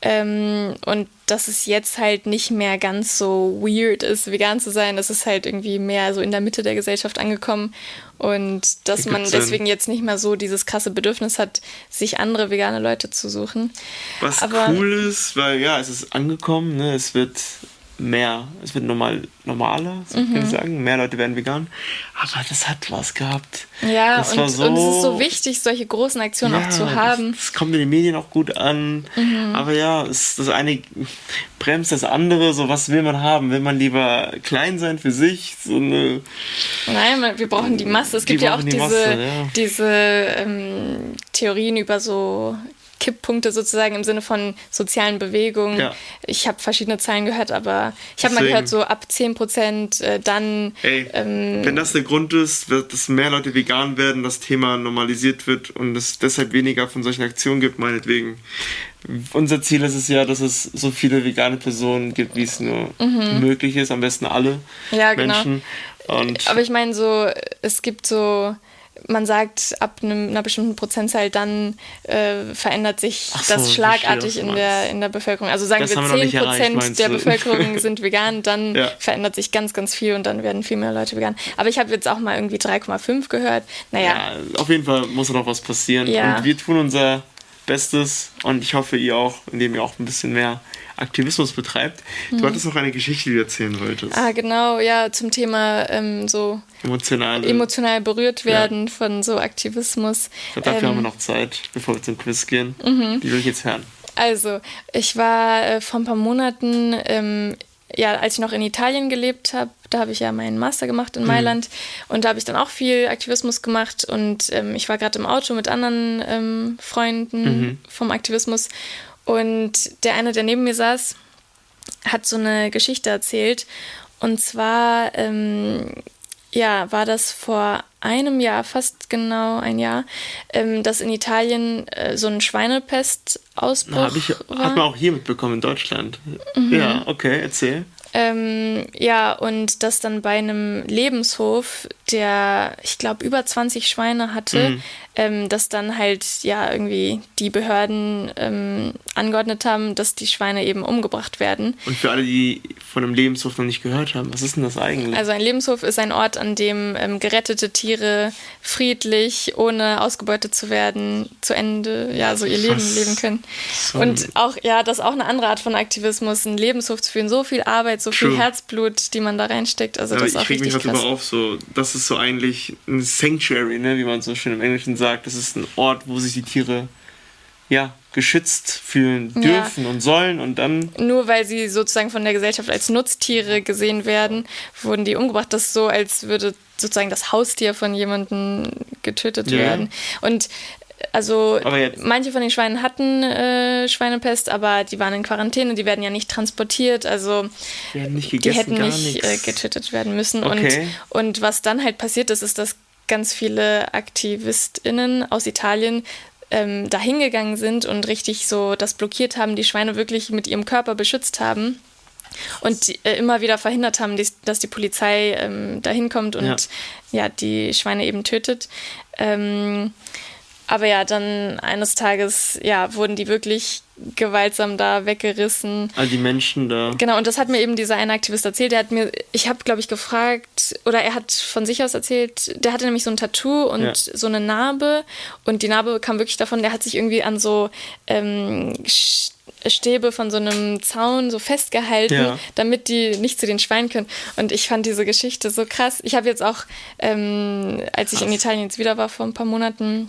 Ähm, und dass es jetzt halt nicht mehr ganz so weird ist, vegan zu sein. Das ist halt irgendwie mehr so in der Mitte der Gesellschaft angekommen. Und dass Ergibt man Sinn. deswegen jetzt nicht mehr so dieses krasse Bedürfnis hat, sich andere vegane Leute zu suchen. Was Aber- cool ist, weil ja, es ist angekommen, ne? Es wird mehr, es wird normal, normaler, so Mhm. kann ich sagen. Mehr Leute werden vegan. Aber das hat was gehabt. Ja, das und, war so, und es ist so wichtig, solche großen Aktionen ja, auch zu haben. Das, das kommt in den Medien auch gut an. Mhm. Aber ja, es, das eine bremst das andere. So, was will man haben? Will man lieber klein sein für sich? So eine, Nein, man- wir brauchen die Masse. Es Die gibt ja auch brauchen die diese, Masse, ja. diese ähm, Theorien über so Kipppunkte sozusagen im Sinne von sozialen Bewegungen. Ja. Ich habe verschiedene Zahlen gehört, aber ich habe mal Deswegen. gehört, so ab zehn Prozent äh, dann... Ey, ähm, wenn das der Grund ist, wird, dass mehr Leute vegan werden, das Thema normalisiert wird und es deshalb weniger von solchen Aktionen gibt, meinetwegen. Unser Ziel ist es ja, dass es so viele vegane Personen gibt, wie es nur möglich ist. Am besten alle Ja, genau. Menschen. Und Aber ich meine so, es gibt so... Man sagt, ab einem, einer bestimmten Prozentzahl dann äh, verändert sich Ach so, das ich schlagartig verstehe, was in du der, meinst. in der Bevölkerung. Also sagen Das wir haben wir noch zehn nicht erreicht, Prozent meinst der du? Bevölkerung sind vegan, dann Ja. verändert sich ganz, ganz viel und dann werden viel mehr Leute vegan. Aber ich habe jetzt auch mal irgendwie drei Komma fünf gehört. Naja, ja, auf jeden Fall muss da noch was passieren. Ja. Und wir tun unser Bestes und ich hoffe, ihr auch, indem ihr auch ein bisschen mehr Aktivismus betreibt. Du hattest noch eine Geschichte, die du erzählen wolltest. ah, genau, ja, zum Thema ähm, so Emotionale. emotional berührt werden von so Aktivismus. Ich glaube, dafür Ähm, haben wir noch Zeit, bevor wir zum Quiz gehen. Die will ich jetzt hören. Also, ich war äh, vor ein paar Monaten, ähm, ja, als ich noch in Italien gelebt habe, da habe ich ja meinen Master gemacht in Mailand und da habe ich dann auch viel Aktivismus gemacht und ähm, ich war gerade im Auto mit anderen ähm, Freunden vom Aktivismus und der eine, der neben mir saß, hat so eine Geschichte erzählt und zwar, ähm, ja, war das vor einem Jahr, fast genau ein Jahr, ähm, dass in Italien äh, so ein Schweinepestausbruch Hab ich, war. hat man auch hier mitbekommen in Deutschland. Ja, okay, erzähl. Ähm, ja, und das dann bei einem Lebenshof, der, ich glaube, über zwanzig Schweine hatte, Mhm. ähm, dass dann halt, ja, irgendwie die Behörden ähm, angeordnet haben, dass die Schweine eben umgebracht werden. Und für alle, die von einem Lebenshof noch nicht gehört haben, was ist denn das eigentlich? Also ein Lebenshof ist ein Ort, an dem ähm, gerettete Tiere friedlich, ohne ausgebeutet zu werden, zu Ende, ja, so ihr Leben Krass. leben können. So ein- Und auch, ja, das ist auch eine andere Art von Aktivismus, einen Lebenshof zu führen, so viel Arbeit, so viel True. Herzblut, die man da reinsteckt. Also Aber das ist ich auch reg mich richtig darüber krass. auf, so, das ist so eigentlich ein Sanctuary, ne, wie man so schön im Englischen sagt. Das ist ein Ort, wo sich die Tiere ja, geschützt fühlen Ja. dürfen und sollen und dann. Nur weil sie sozusagen von der Gesellschaft als Nutztiere gesehen werden, wurden die umgebracht. Das ist so, als würde sozusagen das Haustier von jemandem getötet Ja. werden. Und also Aber jetzt- manche von den Schweinen hatten äh, Schweinepest, aber die waren in Quarantäne, die werden ja nicht transportiert, also Die werden nicht die gegessen, hätten gar nicht äh, nichts. getötet werden müssen. Okay. Und, und was dann halt passiert ist, ist, dass ganz viele AktivistInnen aus Italien ähm, da hingegangen sind und richtig so das blockiert haben, die Schweine wirklich mit ihrem Körper beschützt haben. Und die, äh, immer wieder verhindert haben, die, dass die Polizei ähm, da hinkommt und Ja. ja, die Schweine eben tötet. Ähm, aber ja, dann eines Tages ja, wurden die wirklich gewaltsam da weggerissen. All die Menschen da. Genau, und das hat mir eben dieser eine Aktivist erzählt. Der hat mir, ich habe, glaube ich, gefragt, oder er hat von sich aus erzählt, der hatte nämlich so ein Tattoo und Ja. so eine Narbe. Und die Narbe kam wirklich davon, der hat sich irgendwie an so ähm, Sch- Stäbe von so einem Zaun so festgehalten, Ja. damit die nicht zu den Schweinen können. Und ich fand diese Geschichte so krass. Ich habe jetzt auch, ähm, als ich in Krass. Italien jetzt wieder war vor ein paar Monaten,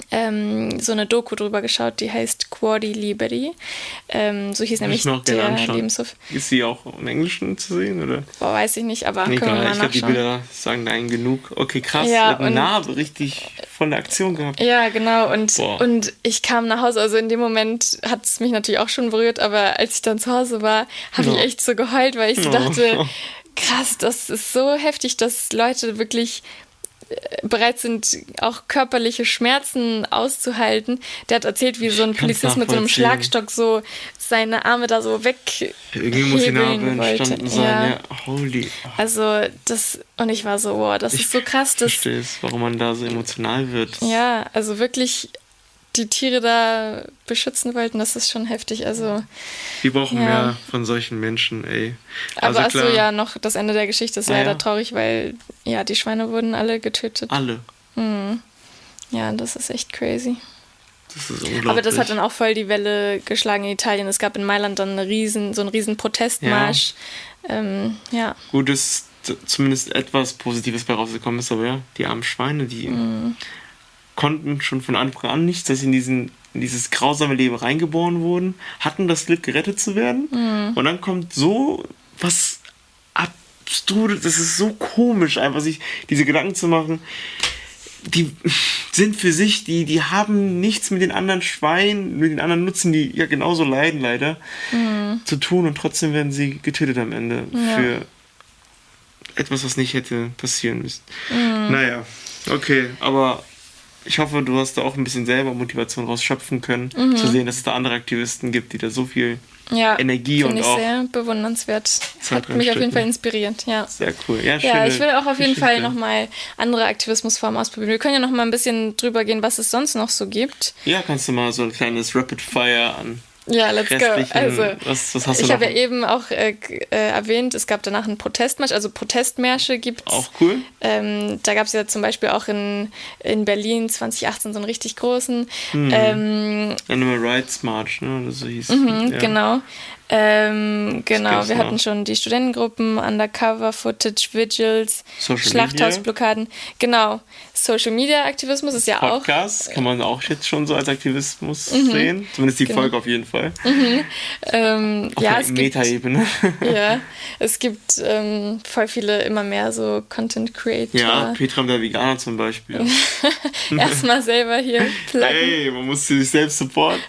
ähm, so eine Doku drüber geschaut, die heißt Cuori Liberi. Ähm, so hieß Will nämlich ich mir auch gerne der anschauen. Lebenshof. Ist sie auch im Englischen zu sehen, oder? Boah, weiß ich nicht, aber Nee, können wir egal. mal Ich glaube, die nachschauen. Bilder sagen da einen genug. Okay, krass. Ja, Ja, hat eine und- Narbe richtig voll eine Aktion gehabt. Ja, genau. Und, Boah. und ich kam nach Hause. Also in dem Moment hat es mich natürlich auch schon berührt, aber als ich dann zu Hause war, habe Ja. ich echt so geheult, weil ich so Oh. dachte, krass, das ist so heftig, dass Leute wirklich äh, bereit sind, auch körperliche Schmerzen auszuhalten. Der hat erzählt, wie so ein kann's Polizist mit so einem nachvollziehen. Schlagstock so seine Arme da so weg Irgendwie muss die Narbe hebeln wollte. entstanden sein. Ja. Ja. Holy. Also das, und ich war so, wow, das ist so krass, Ich dass verstehe es, warum man da so emotional wird. ja, also wirklich die Tiere da beschützen wollten, das ist schon heftig. Also, Wir brauchen Ja. mehr von solchen Menschen, ey. aber Also achso, ja, noch das Ende der Geschichte ist Ah, leider ja. traurig, weil ja, die Schweine wurden alle getötet. Alle. Ja, das ist echt crazy. Das ist unglaublich. Aber das hat dann auch voll die Welle geschlagen in Italien. Es gab in Mailand dann eine riesen, so einen riesen Protestmarsch. Ja. Ähm, ja. Gut, dass zumindest etwas Positives bei rausgekommen ist, aber ja, die armen Schweine, die mm. konnten schon von Anfang an nichts, dass sie in, diesen, in dieses grausame Leben reingeboren wurden, hatten das Glück, gerettet zu werden. Mm. Und dann kommt so was Abstrudes, das ist so komisch, einfach sich diese Gedanken zu machen. Die sind für sich, die, die haben nichts mit den anderen Schweinen, mit den anderen Nutzen, die ja genauso leiden leider, mhm. zu tun und trotzdem werden sie getötet am Ende ja. für etwas, was nicht hätte passieren müssen. Mhm. Naja, okay, aber ich hoffe, du hast da auch ein bisschen selber Motivation rausschöpfen können, mhm. zu sehen, dass es da andere Aktivisten gibt, die da so viel ja, Energie und ich auch sehr bewundernswert. Hat mich auf jeden Fall inspiriert, ja. Sehr cool. Ja, ja ich will auch auf jeden Fall nochmal andere Aktivismusformen ausprobieren. Wir können ja noch mal ein bisschen drüber gehen, was es sonst noch so gibt. Ja, kannst du mal so ein kleines Rapid Fire an Ja, let's go. Also, was, was hast du ich habe ja noch? eben auch äh, äh, erwähnt, es gab danach einen Protestmarsch, also Protestmärsche gibt es. Auch cool. Ähm, da gab es ja zum Beispiel auch in, in Berlin zwanzig achtzehn so einen richtig großen. Mhm. Ähm, Animal Rights March, ne? Oder so hieß mhm, ja. Genau. Ähm, genau, wir noch. hatten schon die Studentengruppen, Undercover, Footage, Vigils, Social Schlachthausblockaden. Genau, Social Media Aktivismus ist ja Podcast auch. Podcast kann man auch jetzt schon so als Aktivismus mhm. sehen. Zumindest die genau. Folge auf jeden Fall. Mhm. Ähm, auf ja, der es Meta-Ebene. Gibt, ja, es gibt ähm, voll viele, immer mehr so Content Creator. Ja, Petram der Veganer zum Beispiel. Erstmal selber hier pluggen. Ey, man muss sich selbst supporten.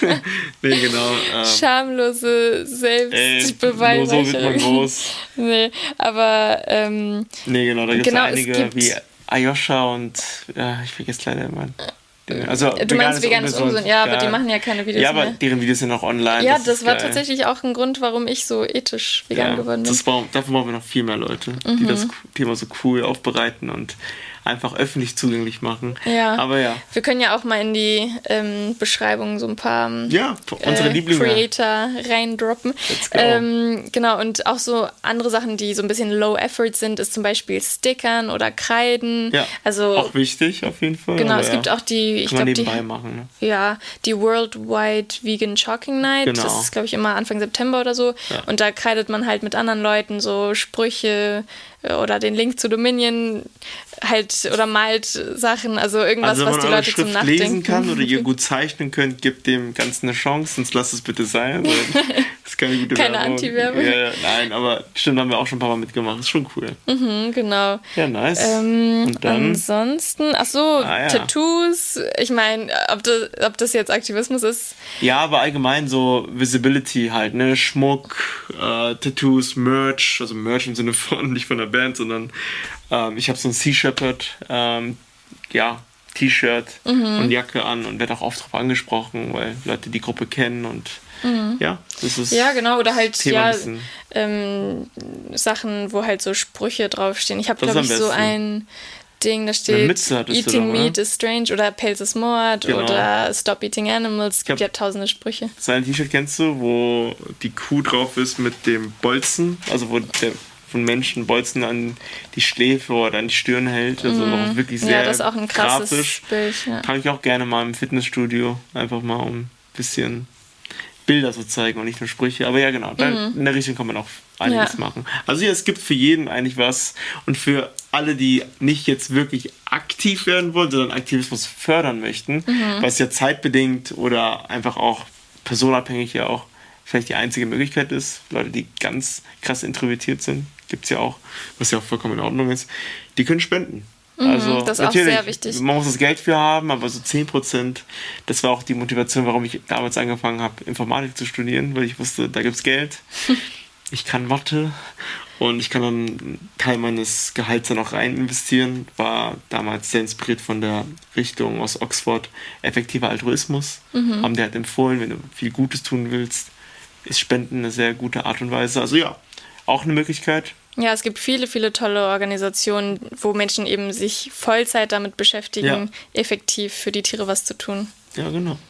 Nee, genau. Ähm, Schamlose Selbstbeweihräucherung. Nur so wird man groß. Nee, aber ähm, nee, genau, da gibt genau, es einige gibt, wie Ayosha und ja, ich vergesse leider immer. Also, du meinst veganes Ungesund, ja, aber ja, die machen ja keine Videos mehr. Ja, aber mehr. deren Videos sind auch online. Ja, das, das war geil. Tatsächlich auch ein Grund, warum ich so ethisch vegan ja, geworden bin. Das war, dafür brauchen wir noch viel mehr Leute, mhm. die das Thema so cool aufbereiten und einfach öffentlich zugänglich machen. Ja. Aber ja. Wir können ja auch mal in die ähm, Beschreibung so ein paar ja, unsere äh, Lieblinge. Creator reindroppen. Ähm, genau, und auch so andere Sachen, die so ein bisschen low effort sind, ist zum Beispiel Stickern oder Kreiden. Ja, also, auch wichtig auf jeden Fall. Genau, aber es ja. gibt auch die... Ich Kann man glaub, nebenbei die, machen. Ne? Ja, die Worldwide Vegan Chalking Night. Genau. Das ist, glaube ich, immer Anfang September oder so. Ja. Und da kreidet man halt mit anderen Leuten so Sprüche oder den Link zu Dominion halt oder malt Sachen, also irgendwas, also, was die Leute Schrift zum Nachdenken lesen kann oder ihr gut zeichnen könnt, gebt dem Ganzen eine Chance, sonst lasst es bitte sein. Das ist keine gute keine Werbung. Anti-Werbung. Ja, nein, aber stimmt, haben wir auch schon ein paar Mal mitgemacht. Ist schon cool. Mhm, genau. Ja, nice. Ähm, Und dann? Ansonsten, ach so, ah, ja. Tattoos. Ich meine, ob das, ob das jetzt Aktivismus ist. Ja, aber allgemein so Visibility halt, ne? Schmuck, äh, Tattoos, Merch, also Merch im Sinne von, nicht von der Band, sondern ähm, ich habe so ein Sea Shepherd, ähm, ja, T-Shirt mhm. und Jacke an und werde auch oft darauf angesprochen, weil Leute die Gruppe kennen und mhm. ja, das ist ja, genau, oder halt Thema ja, ähm, Sachen, wo halt so Sprüche draufstehen. Ich habe, glaube ich, so ein Ding, da steht Eating doch, Meat is Strange oder Pelz ist Mord genau. oder Stop Eating Animals. Es gibt ja tausende Sprüche. Sein T-Shirt kennst du, wo die Kuh drauf ist mit dem Bolzen, also wo der von Menschen Bolzen an die Schläfe oder an die Stirn hält. Also mm. auch wirklich sehr ja, das ist auch ein krasses grafisch. Bild. Ja. Trage ich auch gerne mal im Fitnessstudio, einfach mal um ein bisschen Bilder zu zeigen und nicht nur Sprüche. Aber ja, genau, da, mm. in der Richtung kann man auch einiges ja. machen. Also ja, es gibt für jeden eigentlich was und für alle, die nicht jetzt wirklich aktiv werden wollen, sondern Aktivismus fördern möchten, mhm. was ja zeitbedingt oder einfach auch personenabhängig ja auch vielleicht die einzige Möglichkeit ist. Leute, die ganz krass introvertiert sind, gibt es ja auch, was ja auch vollkommen in Ordnung ist, die können spenden. Mhm, also das ist natürlich, auch sehr wichtig. Man muss das Geld für haben, aber so zehn Prozent, das war auch die Motivation, warum ich damals angefangen habe, Informatik zu studieren, weil ich wusste, da gibt es Geld. Ich kann Mathe und ich kann dann einen Teil meines Gehalts dann auch rein investieren. War damals sehr inspiriert von der Richtung aus Oxford, effektiver Altruismus. Mhm. Haben die halt empfohlen, wenn du viel Gutes tun willst, ist Spenden eine sehr gute Art und Weise. Also ja, auch eine Möglichkeit. Ja, es gibt viele, viele tolle Organisationen, wo Menschen eben sich Vollzeit damit beschäftigen, ja. effektiv für die Tiere was zu tun. Ja, genau.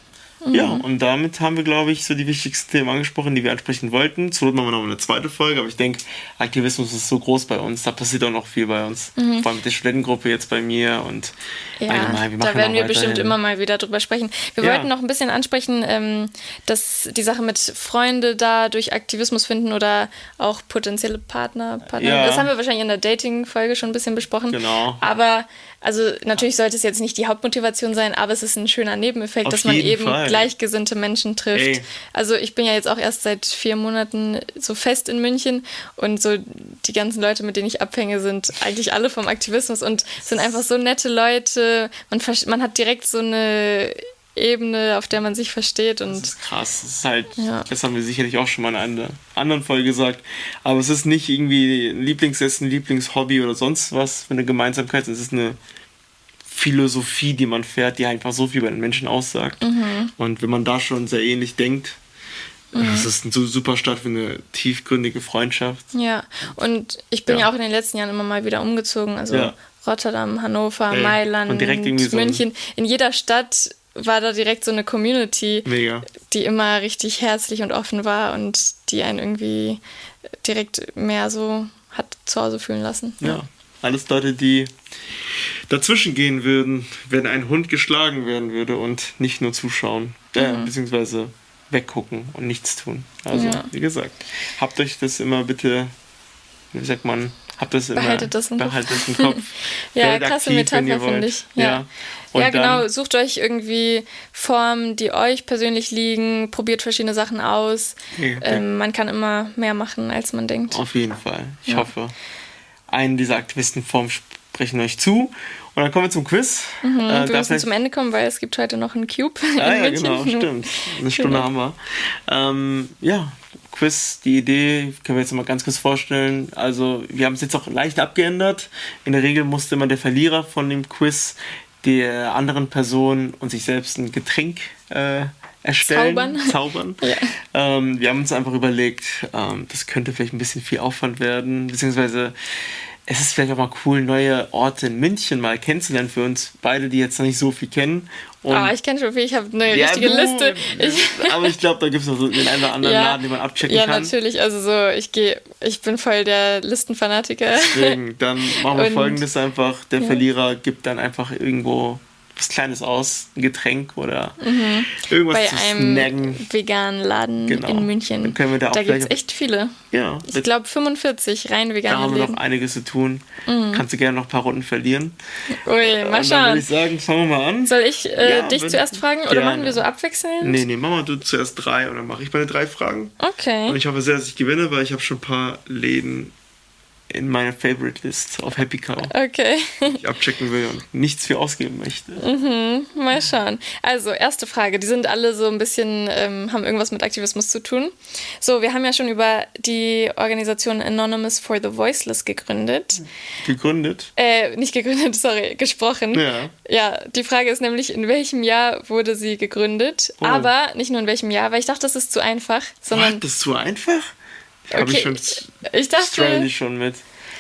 Mhm. Ja, und damit haben wir, glaube ich, so die wichtigsten Themen angesprochen, die wir ansprechen wollten. Zur Not machen wir noch eine zweite Folge, aber ich denke, Aktivismus ist so groß bei uns, da passiert auch noch viel bei uns. Mhm. Vor allem mit der Studentengruppe jetzt bei mir und ja, allgemein. Wir da werden wir bestimmt immer mal wieder drüber sprechen. Wir ja. wollten noch ein bisschen ansprechen, ähm, dass die Sache mit Freunde da durch Aktivismus finden oder auch potenzielle Partner, Partner. Ja. Das haben wir wahrscheinlich in der Dating-Folge schon ein bisschen besprochen. Genau. Aber also natürlich sollte es jetzt nicht die Hauptmotivation sein, aber es ist ein schöner Nebeneffekt, Auf dass man eben Fall. gleichgesinnte Menschen trifft. Ey. Also ich bin ja jetzt auch erst seit vier Monaten so fest in München und so die ganzen Leute, mit denen ich abhänge, sind eigentlich alle vom Aktivismus und sind einfach so nette Leute. Man, man hat direkt so eine Ebene, auf der man sich versteht. Und das ist krass. Das ist halt, ja. das haben wir sicherlich auch schon mal in einer anderen Folge gesagt. Aber es ist nicht irgendwie ein Lieblingsessen, Lieblingshobby oder sonst was für eine Gemeinsamkeit. Es ist eine Philosophie, die man fährt, die einfach so viel bei den Menschen aussagt. Mhm. Und wenn man da schon sehr ähnlich denkt, mhm. das ist eine super Start für eine tiefgründige Freundschaft. Ja, und ich bin ja, ja auch in den letzten Jahren immer mal wieder umgezogen. Also ja. Rotterdam, Hannover, Ey. Mailand, und direkt irgendwie München. So in jeder Stadt war da direkt so eine Community, Mega. die immer richtig herzlich und offen war und die einen irgendwie direkt mehr so hat zu Hause fühlen lassen. Ja, ja. Alles Leute, die dazwischen gehen würden, wenn ein Hund geschlagen werden würde und nicht nur zuschauen, äh, mhm. beziehungsweise weggucken und nichts tun. Also, ja. wie gesagt, habt euch das immer bitte, wie sagt man, habt das immer, behaltet das im behaltet Kopf. Das im Kopf. Ja, krasse Metapher, finde ich. Ja, ja. ja genau. Sucht euch irgendwie Formen, die euch persönlich liegen. Probiert verschiedene Sachen aus. Okay, okay. Ähm, man kann immer mehr machen, als man denkt. Auf jeden Fall. Ich ja. hoffe, einen dieser Aktivistenformen sprechen euch zu. Und dann kommen wir zum Quiz. Mhm, äh, wir müssen zum Ende kommen, weil es gibt heute noch einen Cube. Ah, ja, genau, stimmt. Eine Stunde genau. haben wir. Ähm, ja, Quiz, die Idee können wir jetzt mal ganz kurz vorstellen. Also wir haben es jetzt auch leicht abgeändert. In der Regel musste immer der Verlierer von dem Quiz der anderen Person und sich selbst ein Getränk äh, erstellen. Zaubern. Zaubern. Ja. Ähm, wir haben uns einfach überlegt, ähm, das könnte vielleicht ein bisschen viel Aufwand werden, beziehungsweise es ist vielleicht auch mal cool, neue Orte in München mal kennenzulernen für uns beide, die jetzt noch nicht so viel kennen. Und ah, ich kenne schon viel, ich habe eine ja, richtige du, Liste. Ich aber ich glaube, da gibt es noch so den einen oder anderen ja, Laden, den man abchecken ja, kann. Ja, natürlich. Also so, ich gehe, ich bin voll der Listenfanatiker. Deswegen, dann machen wir und, Folgendes einfach. Der ja. Verlierer gibt dann einfach irgendwo was Kleines aus, ein Getränk oder mhm. irgendwas bei zu einem snacken. veganen Laden genau. in München. Dann können wir da auch da gibt es echt viele. Ja. Ich glaube fünfundvierzig rein vegane Da haben wir Läden. noch einiges zu tun. Mhm. Kannst du gerne noch ein paar Runden verlieren. Ui, mal Und schauen. dann würde ich sagen, fangen wir mal an. Soll ich äh, ja, dich zuerst fragen oder gerne. machen wir so abwechselnd? Nee, nee, mach mal du zuerst drei und dann mache ich meine drei Fragen. Okay. Und ich hoffe sehr, dass ich gewinne, weil ich habe schon ein paar Läden in meiner Favorite List auf Happy Cow, okay. die ich abchecken will und nichts für ausgeben möchte. Mhm, mal schauen. Also, erste Frage. Die sind alle so ein bisschen, ähm, haben irgendwas mit Aktivismus zu tun. So, wir haben ja schon über die Organisation Anonymous for the Voiceless gegründet. Gegründet? Äh, nicht gegründet, sorry, gesprochen. Ja. Ja, die Frage ist nämlich, in welchem Jahr wurde sie gegründet? Oh. Aber nicht nur in welchem Jahr, weil ich dachte, das ist zu einfach, sondern... What? Das ist zu einfach? Habe okay. ich schon, ich dachte, schon mit.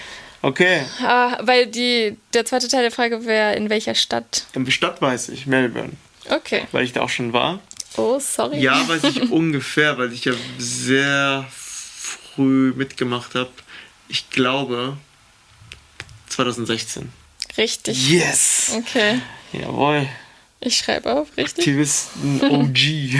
Okay. Ah, weil die, der zweite Teil der Frage wäre, in welcher Stadt? In der Stadt weiß ich, Melbourne. Okay. Weil ich da auch schon war. Oh, sorry. Ja, weiß ich ungefähr, weil ich ja sehr früh mitgemacht habe. Ich glaube zwanzig sechzehn. Richtig. Yes! Okay. Jawohl. Ich schreibe auf, richtig? Aktivisten O G.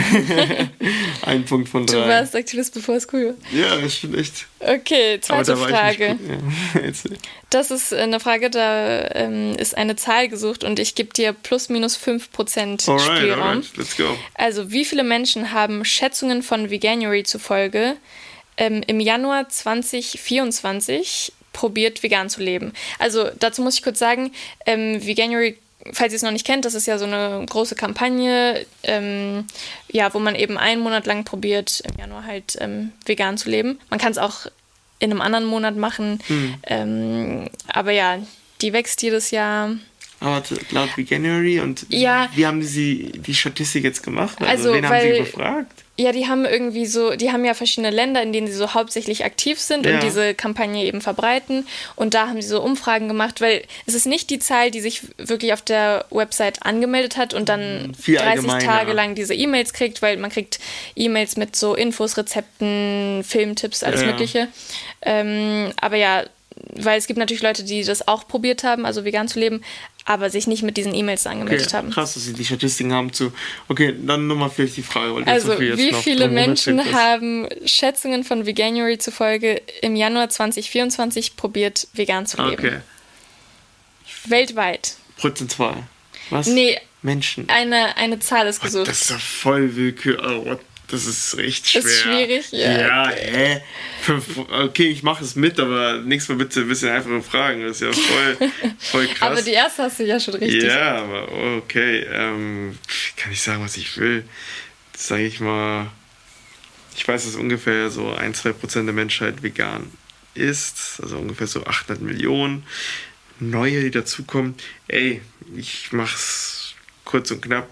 Ein Punkt von drei. Du warst Aktivist, bevor es cool war. Ja, das stimmt echt. Okay, zweite Frage. Ja. Das ist eine Frage, da ähm, ist eine Zahl gesucht und ich gebe dir plus minus fünf Prozent alright, Spielraum. Alright, let's go. Also, wie viele Menschen haben Schätzungen von Veganuary zufolge ähm, im Januar zwanzig vierundzwanzig probiert, vegan zu leben? Also, dazu muss ich kurz sagen, ähm, Veganuary, falls ihr es noch nicht kennt, das ist ja so eine große Kampagne, ähm, ja, wo man eben einen Monat lang probiert, im Januar halt ähm, vegan zu leben. Man kann es auch in einem anderen Monat machen, hm. ähm, aber ja, die wächst jedes Jahr. Aber laut Veganuary und ja, wie haben sie die Statistik jetzt gemacht? Also, also wen weil, haben sie befragt? Ja, die haben irgendwie so, die haben ja verschiedene Länder, in denen sie so hauptsächlich aktiv sind Ja. und diese Kampagne eben verbreiten. Und da haben sie so Umfragen gemacht, weil es ist nicht die Zahl, die sich wirklich auf der Website angemeldet hat und dann Viel dreißig allgemeiner. Tage lang diese E-Mails kriegt, weil man kriegt E-Mails mit so Infos, Rezepten, Filmtipps, alles Ja. Mögliche. Ähm, aber ja, weil es gibt natürlich Leute, die das auch probiert haben, also vegan zu leben, aber sich nicht mit diesen E-Mails angemeldet Okay, haben. krass, dass sie die Statistiken haben zu... Okay, dann nochmal vielleicht die Frage, weil du Also, so viel jetzt wie noch viele drumherum Menschen erzählt hast. haben Schätzungen von Veganuary zufolge im Januar zwanzig vierundzwanzig probiert, vegan zu leben? Okay, Weltweit. prozentual. Was? Nee, Menschen. eine, eine Zahl ist Oh, gesucht. das ist ja voll willkür. Oh, what? Das ist echt schwer. Ist schwierig, ja. Ja, hä? Fünf, okay, ich mache es mit, aber nächstes Mal bitte ein bisschen einfache Fragen. Das ist ja voll, voll krass. Aber die erste hast du ja schon richtig. Ja, aber okay. Ähm, kann ich sagen, was ich will? Sage ich mal, ich weiß, dass ungefähr so ein, zwei Prozent der Menschheit vegan ist. Also ungefähr so achthundert Millionen. Neue, die dazukommen. Ey, ich mach's kurz und knapp.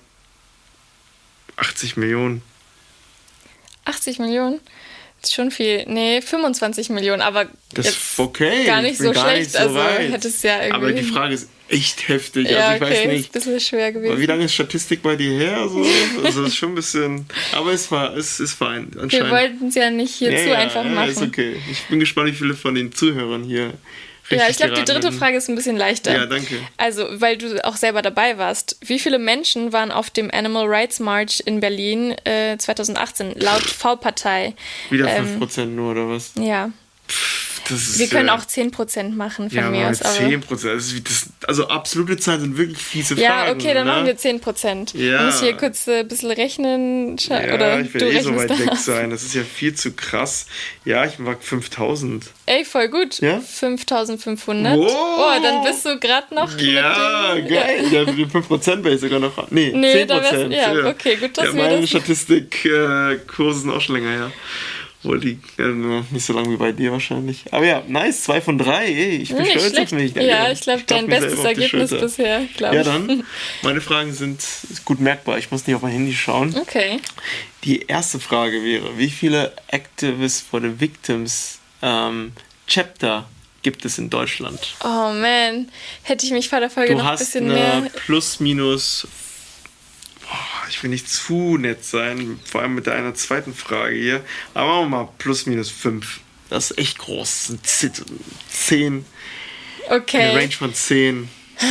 achtzig Millionen. achtzig Millionen? Das ist schon viel. Nee, fünfundzwanzig Millionen, aber Das jetzt ist okay. gar nicht ich bin so gar schlecht. nicht so also weit. hättest ja irgendwie. Aber die Frage ist echt heftig. ja, also ich okay, weiß ist ein nicht. bisschen schwer gewesen. Wie lange ist Statistik bei dir her? So? Also ist schon ein bisschen. Aber es war, es ist fein. Wir Anscheinend. wollten es ja nicht hier ja, zu ja, einfach ja, machen. Ist okay. Ich bin gespannt, wie viele von den Zuhörern hier. Ja, ich glaube, die geraten dritte sind. Frage ist ein bisschen leichter. Ja, danke. Also, weil du auch selber dabei warst. Wie viele Menschen waren auf dem Animal Rights March in Berlin äh, zwanzig achtzehn, laut V-Partei? Wieder Ähm, fünf Prozent nur, oder was? Ja. Das ist, Wir können äh, auch zehn Prozent machen von ja, mir mal aus. Aber zehn Prozent. Das ist wie das, also absolute Zahlen sind wirklich fiese ja, Fragen. okay, dann ne? machen wir zehn Prozent. Ja. Ich muss hier kurz äh, ein bisschen rechnen. Scha- Ja, oder ich du werde eh so rechnest weit weg das. sein. Das ist ja viel zu krass. Ja, ich mag fünftausend. Ey, voll gut. Ja? fünftausendfünfhundert. Wow. Oh, dann bist du gerade noch Ja, mit dem... geil. Ja, mit den fünf Prozent wäre ich sogar noch. Nee, Nee, zehn da wär's- Prozent. ja, okay, gut, dass ja, wir meine das- Statistikkurse sind auch schon länger her. Wohl die, ja, nur nicht so lange wie bei dir wahrscheinlich. Aber ja, nice, zwei von drei. Ey, ich bin Nicht stolz schlecht. auf mich. Ja, ich glaube, dein mir bestes selber auf die Ergebnis Schulter. bisher, glaube Ja, ich. dann. Meine Fragen sind gut merkbar. Ich muss nicht auf mein Handy schauen. Okay. Die erste Frage wäre, wie viele Activists for the Victims ähm, Chapter gibt es in Deutschland? Oh man, hätte ich mich vor der Folge Du noch ein hast bisschen eine mehr... plus minus. Boah, ich will nicht zu nett sein, vor allem mit einer zweiten Frage hier. Aber machen wir mal plus minus fünf. Das ist echt groß. Das sind zehn. Eine Okay. Range von zehn.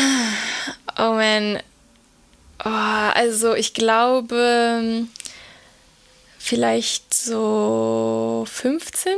Oh man. Oh, also ich glaube vielleicht so fünfzehn?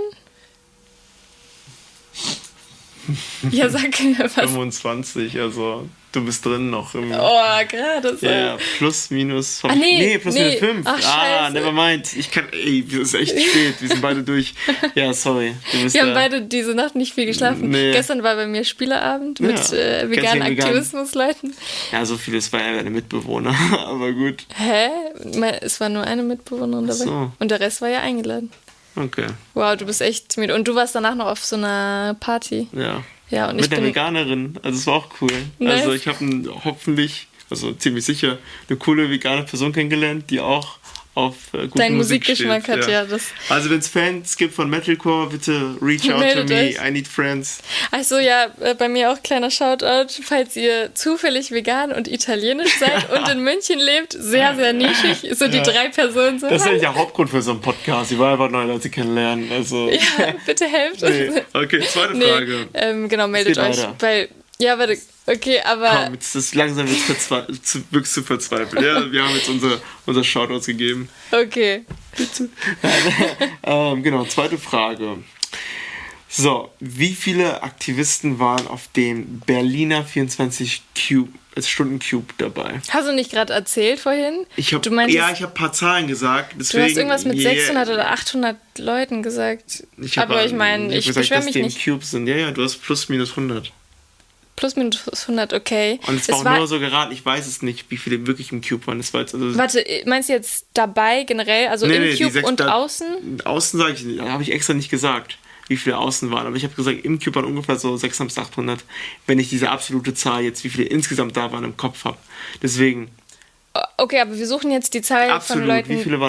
Ja, sag mir was. fünfundzwanzig, also du bist drin noch im. Oh, gerade so. Ja, ja, plus, minus. Ah, nee, plus, nee. minus fünf. Ach, ah, scheiße. never mind. Ich kann, ey, es ist echt spät. Wir sind beide durch. Ja, sorry. Du bist Wir haben da. beide diese Nacht nicht viel geschlafen. Nee. Gestern war bei mir Spieleabend mit Ja. äh, Kennst veganen du den veganen? Aktivismusleuten. Ja, so viele, es waren ja deine Mitbewohner. Aber gut. Hä? Me- Es war nur eine Mitbewohnerin dabei. Ach so. Und der Rest war ja eingeladen. Okay. Wow, du bist echt müde. Und du warst danach noch auf so einer Party. Ja. Ja, und ich Mit einer bin... Veganerin. Also, es war auch cool. Nice. Also, ich habe hoffentlich, also ziemlich sicher, eine coole vegane Person kennengelernt, die auch auf äh, gute Dein Musik Musikgeschmack steht. hat, ja, das... Also, wenn es Fans gibt von Metalcore, bitte reach out to Meldet me. euch. I need friends. Achso, ja, äh, bei mir auch kleiner Shoutout, falls ihr zufällig vegan und italienisch seid und in München lebt, sehr, sehr nischig, so die Ja. drei Personen so. Das ist eigentlich der Hauptgrund für so einen Podcast. Ich will einfach neue Leute kennenlernen. Also, Ja, bitte helft uns. nee. Okay, zweite Nee, Frage. ähm, genau, meldet geht euch. weiter. Weil, ja, warte, okay, aber Komm, jetzt ist langsam jetzt verzwe zu, wirklich zu verzweifelt. Ja, wir haben jetzt unser, unser Shoutouts gegeben. okay. Bitte. ähm, genau, zweite Frage. So, wie viele Aktivisten waren auf dem Berliner vierundzwanzig Cube, als Stunden Cube dabei? Hast du nicht gerade erzählt vorhin? Ich hab, Du meintest- ja, ich habe ein paar Zahlen gesagt. Deswegen, Du hast irgendwas mit yeah, sechshundert oder achthundert Leuten gesagt. Ich hab aber mal- ich meine, hab ich gesagt, beschwere dass mich die im nicht. Cube sind. Ja, ja, du hast plus minus hundert. Plus minus hundert, okay. Und es war auch nur so geraten, ich weiß es nicht, wie viele wirklich im Cube waren. Das war jetzt also Warte, meinst du jetzt dabei generell, also Nee, im nee, die Cube sechs und da- außen? Außen sage ich nicht, da habe ich extra nicht gesagt, wie viele außen waren. Aber ich habe gesagt, im Cube waren ungefähr so sechshundert bis achthundert, wenn ich diese absolute Zahl jetzt, wie viele insgesamt da waren, im Kopf habe. Deswegen, Okay, aber wir suchen jetzt die Zahl Absolut, von Leuten, wie viele waren- die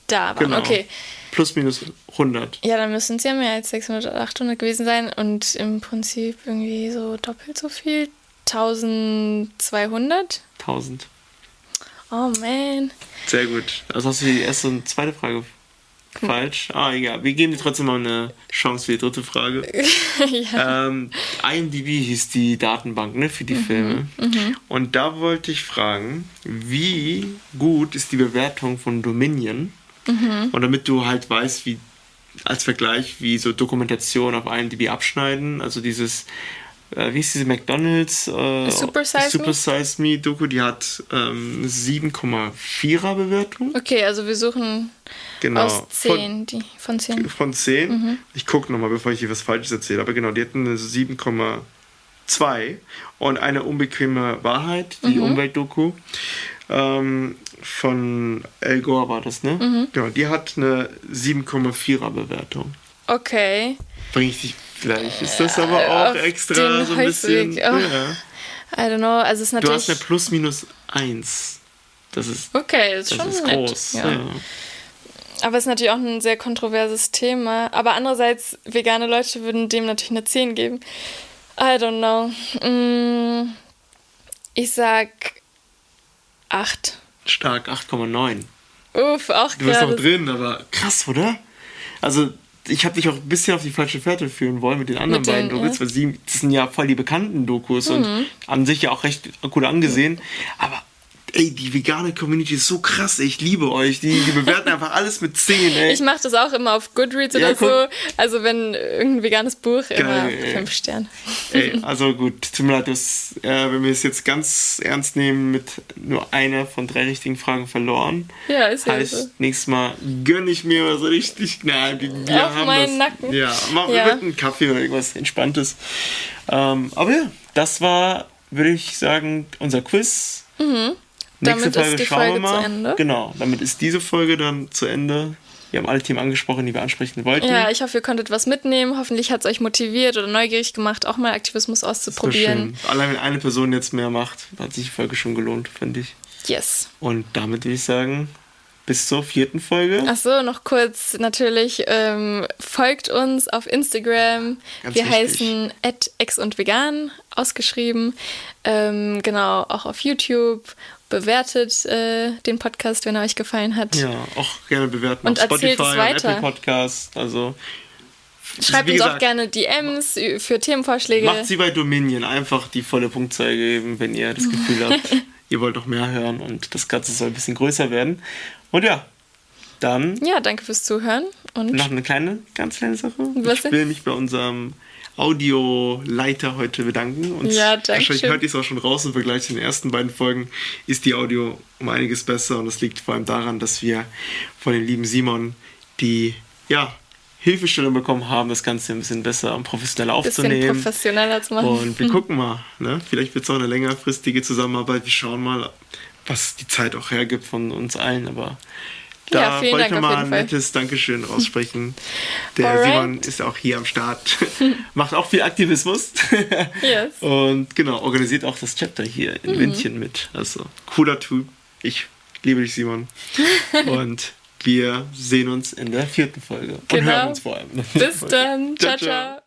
da waren. Genau. Okay. Plus minus hundert. Ja, dann müssen es ja mehr als sechshundert oder achthundert gewesen sein und im Prinzip irgendwie so doppelt so viel. eintausendzweihundert? tausend. Oh man. Sehr gut. Also hast du die erste und zweite Frage falsch. Ah, egal. Wir geben dir trotzdem mal eine Chance für die dritte Frage. Ja. Ähm, IMDb hieß die Datenbank, ne, für die Mhm, Filme. mhm. Und da wollte ich fragen, wie gut ist die Bewertung von Dominion? Mhm. Und damit du halt weißt, wie als Vergleich, wie so Dokumentation auf IMDb abschneiden, also dieses, äh, wie ist diese McDonalds äh, Super Size Super Me? Size Me Doku, die hat ähm, sieben Komma vierer Bewertung. Okay, also wir suchen Genau. aus zehn, die von zehn. Von zehn. Mhm. Ich gucke nochmal, bevor ich hier was Falsches erzähle. Aber genau, die hatten eine sieben Komma zwei und eine unbequeme Wahrheit, die Mhm. Umweltdoku. Ähm, von Al Gore war das, ne? Mhm. Genau, die hat eine sieben Komma vierer Bewertung. Okay. Bring ich dich, vielleicht ist das aber Äh, auch auf extra den so ein bisschen. Holzweg, oh. Ja. I don't know, also es ist Du natürlich... hast eine plus minus eins. Das ist, Okay, das ist das schon ist nett. groß. Ja. Ja. Aber es ist natürlich auch ein sehr kontroverses Thema. Aber andererseits, vegane Leute würden dem natürlich eine zehn geben. I don't know. Mm, ich sag acht. Stark, acht Komma neun. Uff, auch Du bist noch gerade. drin, aber krass, oder? Also, ich habe dich auch ein bisschen auf die falsche Fährte führen wollen mit den anderen Mit den, beiden Dokus, ja. weil sie, das sind ja voll die bekannten Dokus Mhm. und an sich ja auch recht gut angesehen. Aber ey, die vegane Community ist so krass, ey, ich liebe euch. Die, die bewerten einfach alles mit zehn, ey. Ich mache das auch immer auf Goodreads Ja, oder guck. so. Also wenn irgendein veganes Buch, immer Geil, ey. fünf Sterne. Ey, also gut, tut mir leid, dass, äh, wenn wir es jetzt ganz ernst nehmen, mit nur einer von drei richtigen Fragen verloren. Ja, ist ja Heißt, so. nächstes Mal gönne ich mir mal so richtig. Nein, wir, wir Auf haben meinen das. Nacken. Ja, machen Ja. wir mit einem Kaffee oder irgendwas Entspanntes. Ähm, aber ja, das war, würde ich sagen, unser Quiz. Mhm. Nächste Damit ist Folge die schauen Folge wir mal. zu Ende. Genau, damit ist diese Folge dann zu Ende. Wir haben alle Themen angesprochen, die wir ansprechen wollten. Ja, ich hoffe, ihr konntet was mitnehmen. Hoffentlich hat es euch motiviert oder neugierig gemacht, auch mal Aktivismus Das war auszuprobieren. schön. Allein wenn eine Person jetzt mehr macht, hat sich die Folge schon gelohnt, finde ich. Yes. Und damit würde ich sagen, bis zur vierten Folge. Achso, noch kurz natürlich, ähm, folgt uns auf Instagram. Ganz Wir wichtig. heißen at ex und vegan, ausgeschrieben. Ähm, genau, auch auf YouTube. Bewertet äh, den Podcast, wenn er euch gefallen hat. Ja, auch gerne bewerten Und auf erzählt Spotify es und weiter. Apple Podcast. Also, Schreibt wie uns auch gesagt, gerne D Ms ü- für Themenvorschläge. macht sie bei Dominion. Einfach die volle Punktzahl geben, wenn ihr das Gefühl habt, ihr wollt noch mehr hören und das Ganze soll ein bisschen größer werden. Und ja, dann Ja, danke fürs Zuhören. Und noch eine kleine, ganz kleine Sache. Was Ich denn? will mich bei unserem Audioleiter heute bedanken. Und Ja, danke wahrscheinlich schön. hört ihr es auch schon raus. Im Vergleich zu den ersten beiden Folgen ist die Audio um einiges besser. Und das liegt vor allem daran, dass wir von dem lieben Simon die ja, Hilfestellung bekommen haben, das Ganze ein bisschen besser und professioneller ein bisschen aufzunehmen. professioneller zu machen. Und wir gucken mal. Ne? Vielleicht wird es auch eine längerfristige Zusammenarbeit. Wir schauen mal, was die Zeit auch hergibt von uns allen. Aber da Ja, vielen wollte ich Dank auf nochmal jeden ein Fall. nettes Dankeschön aussprechen. Der Alright. Simon ist auch hier am Start. Macht auch viel Aktivismus. Yes. Und genau, organisiert auch das Chapter hier in Mhm. München mit. Also, cooler Typ. Ich liebe dich, Simon. Und wir sehen uns in der vierten Folge. Und Genau. hören uns vor allem. Bis dann. Ciao, Ciao, ciao. ciao.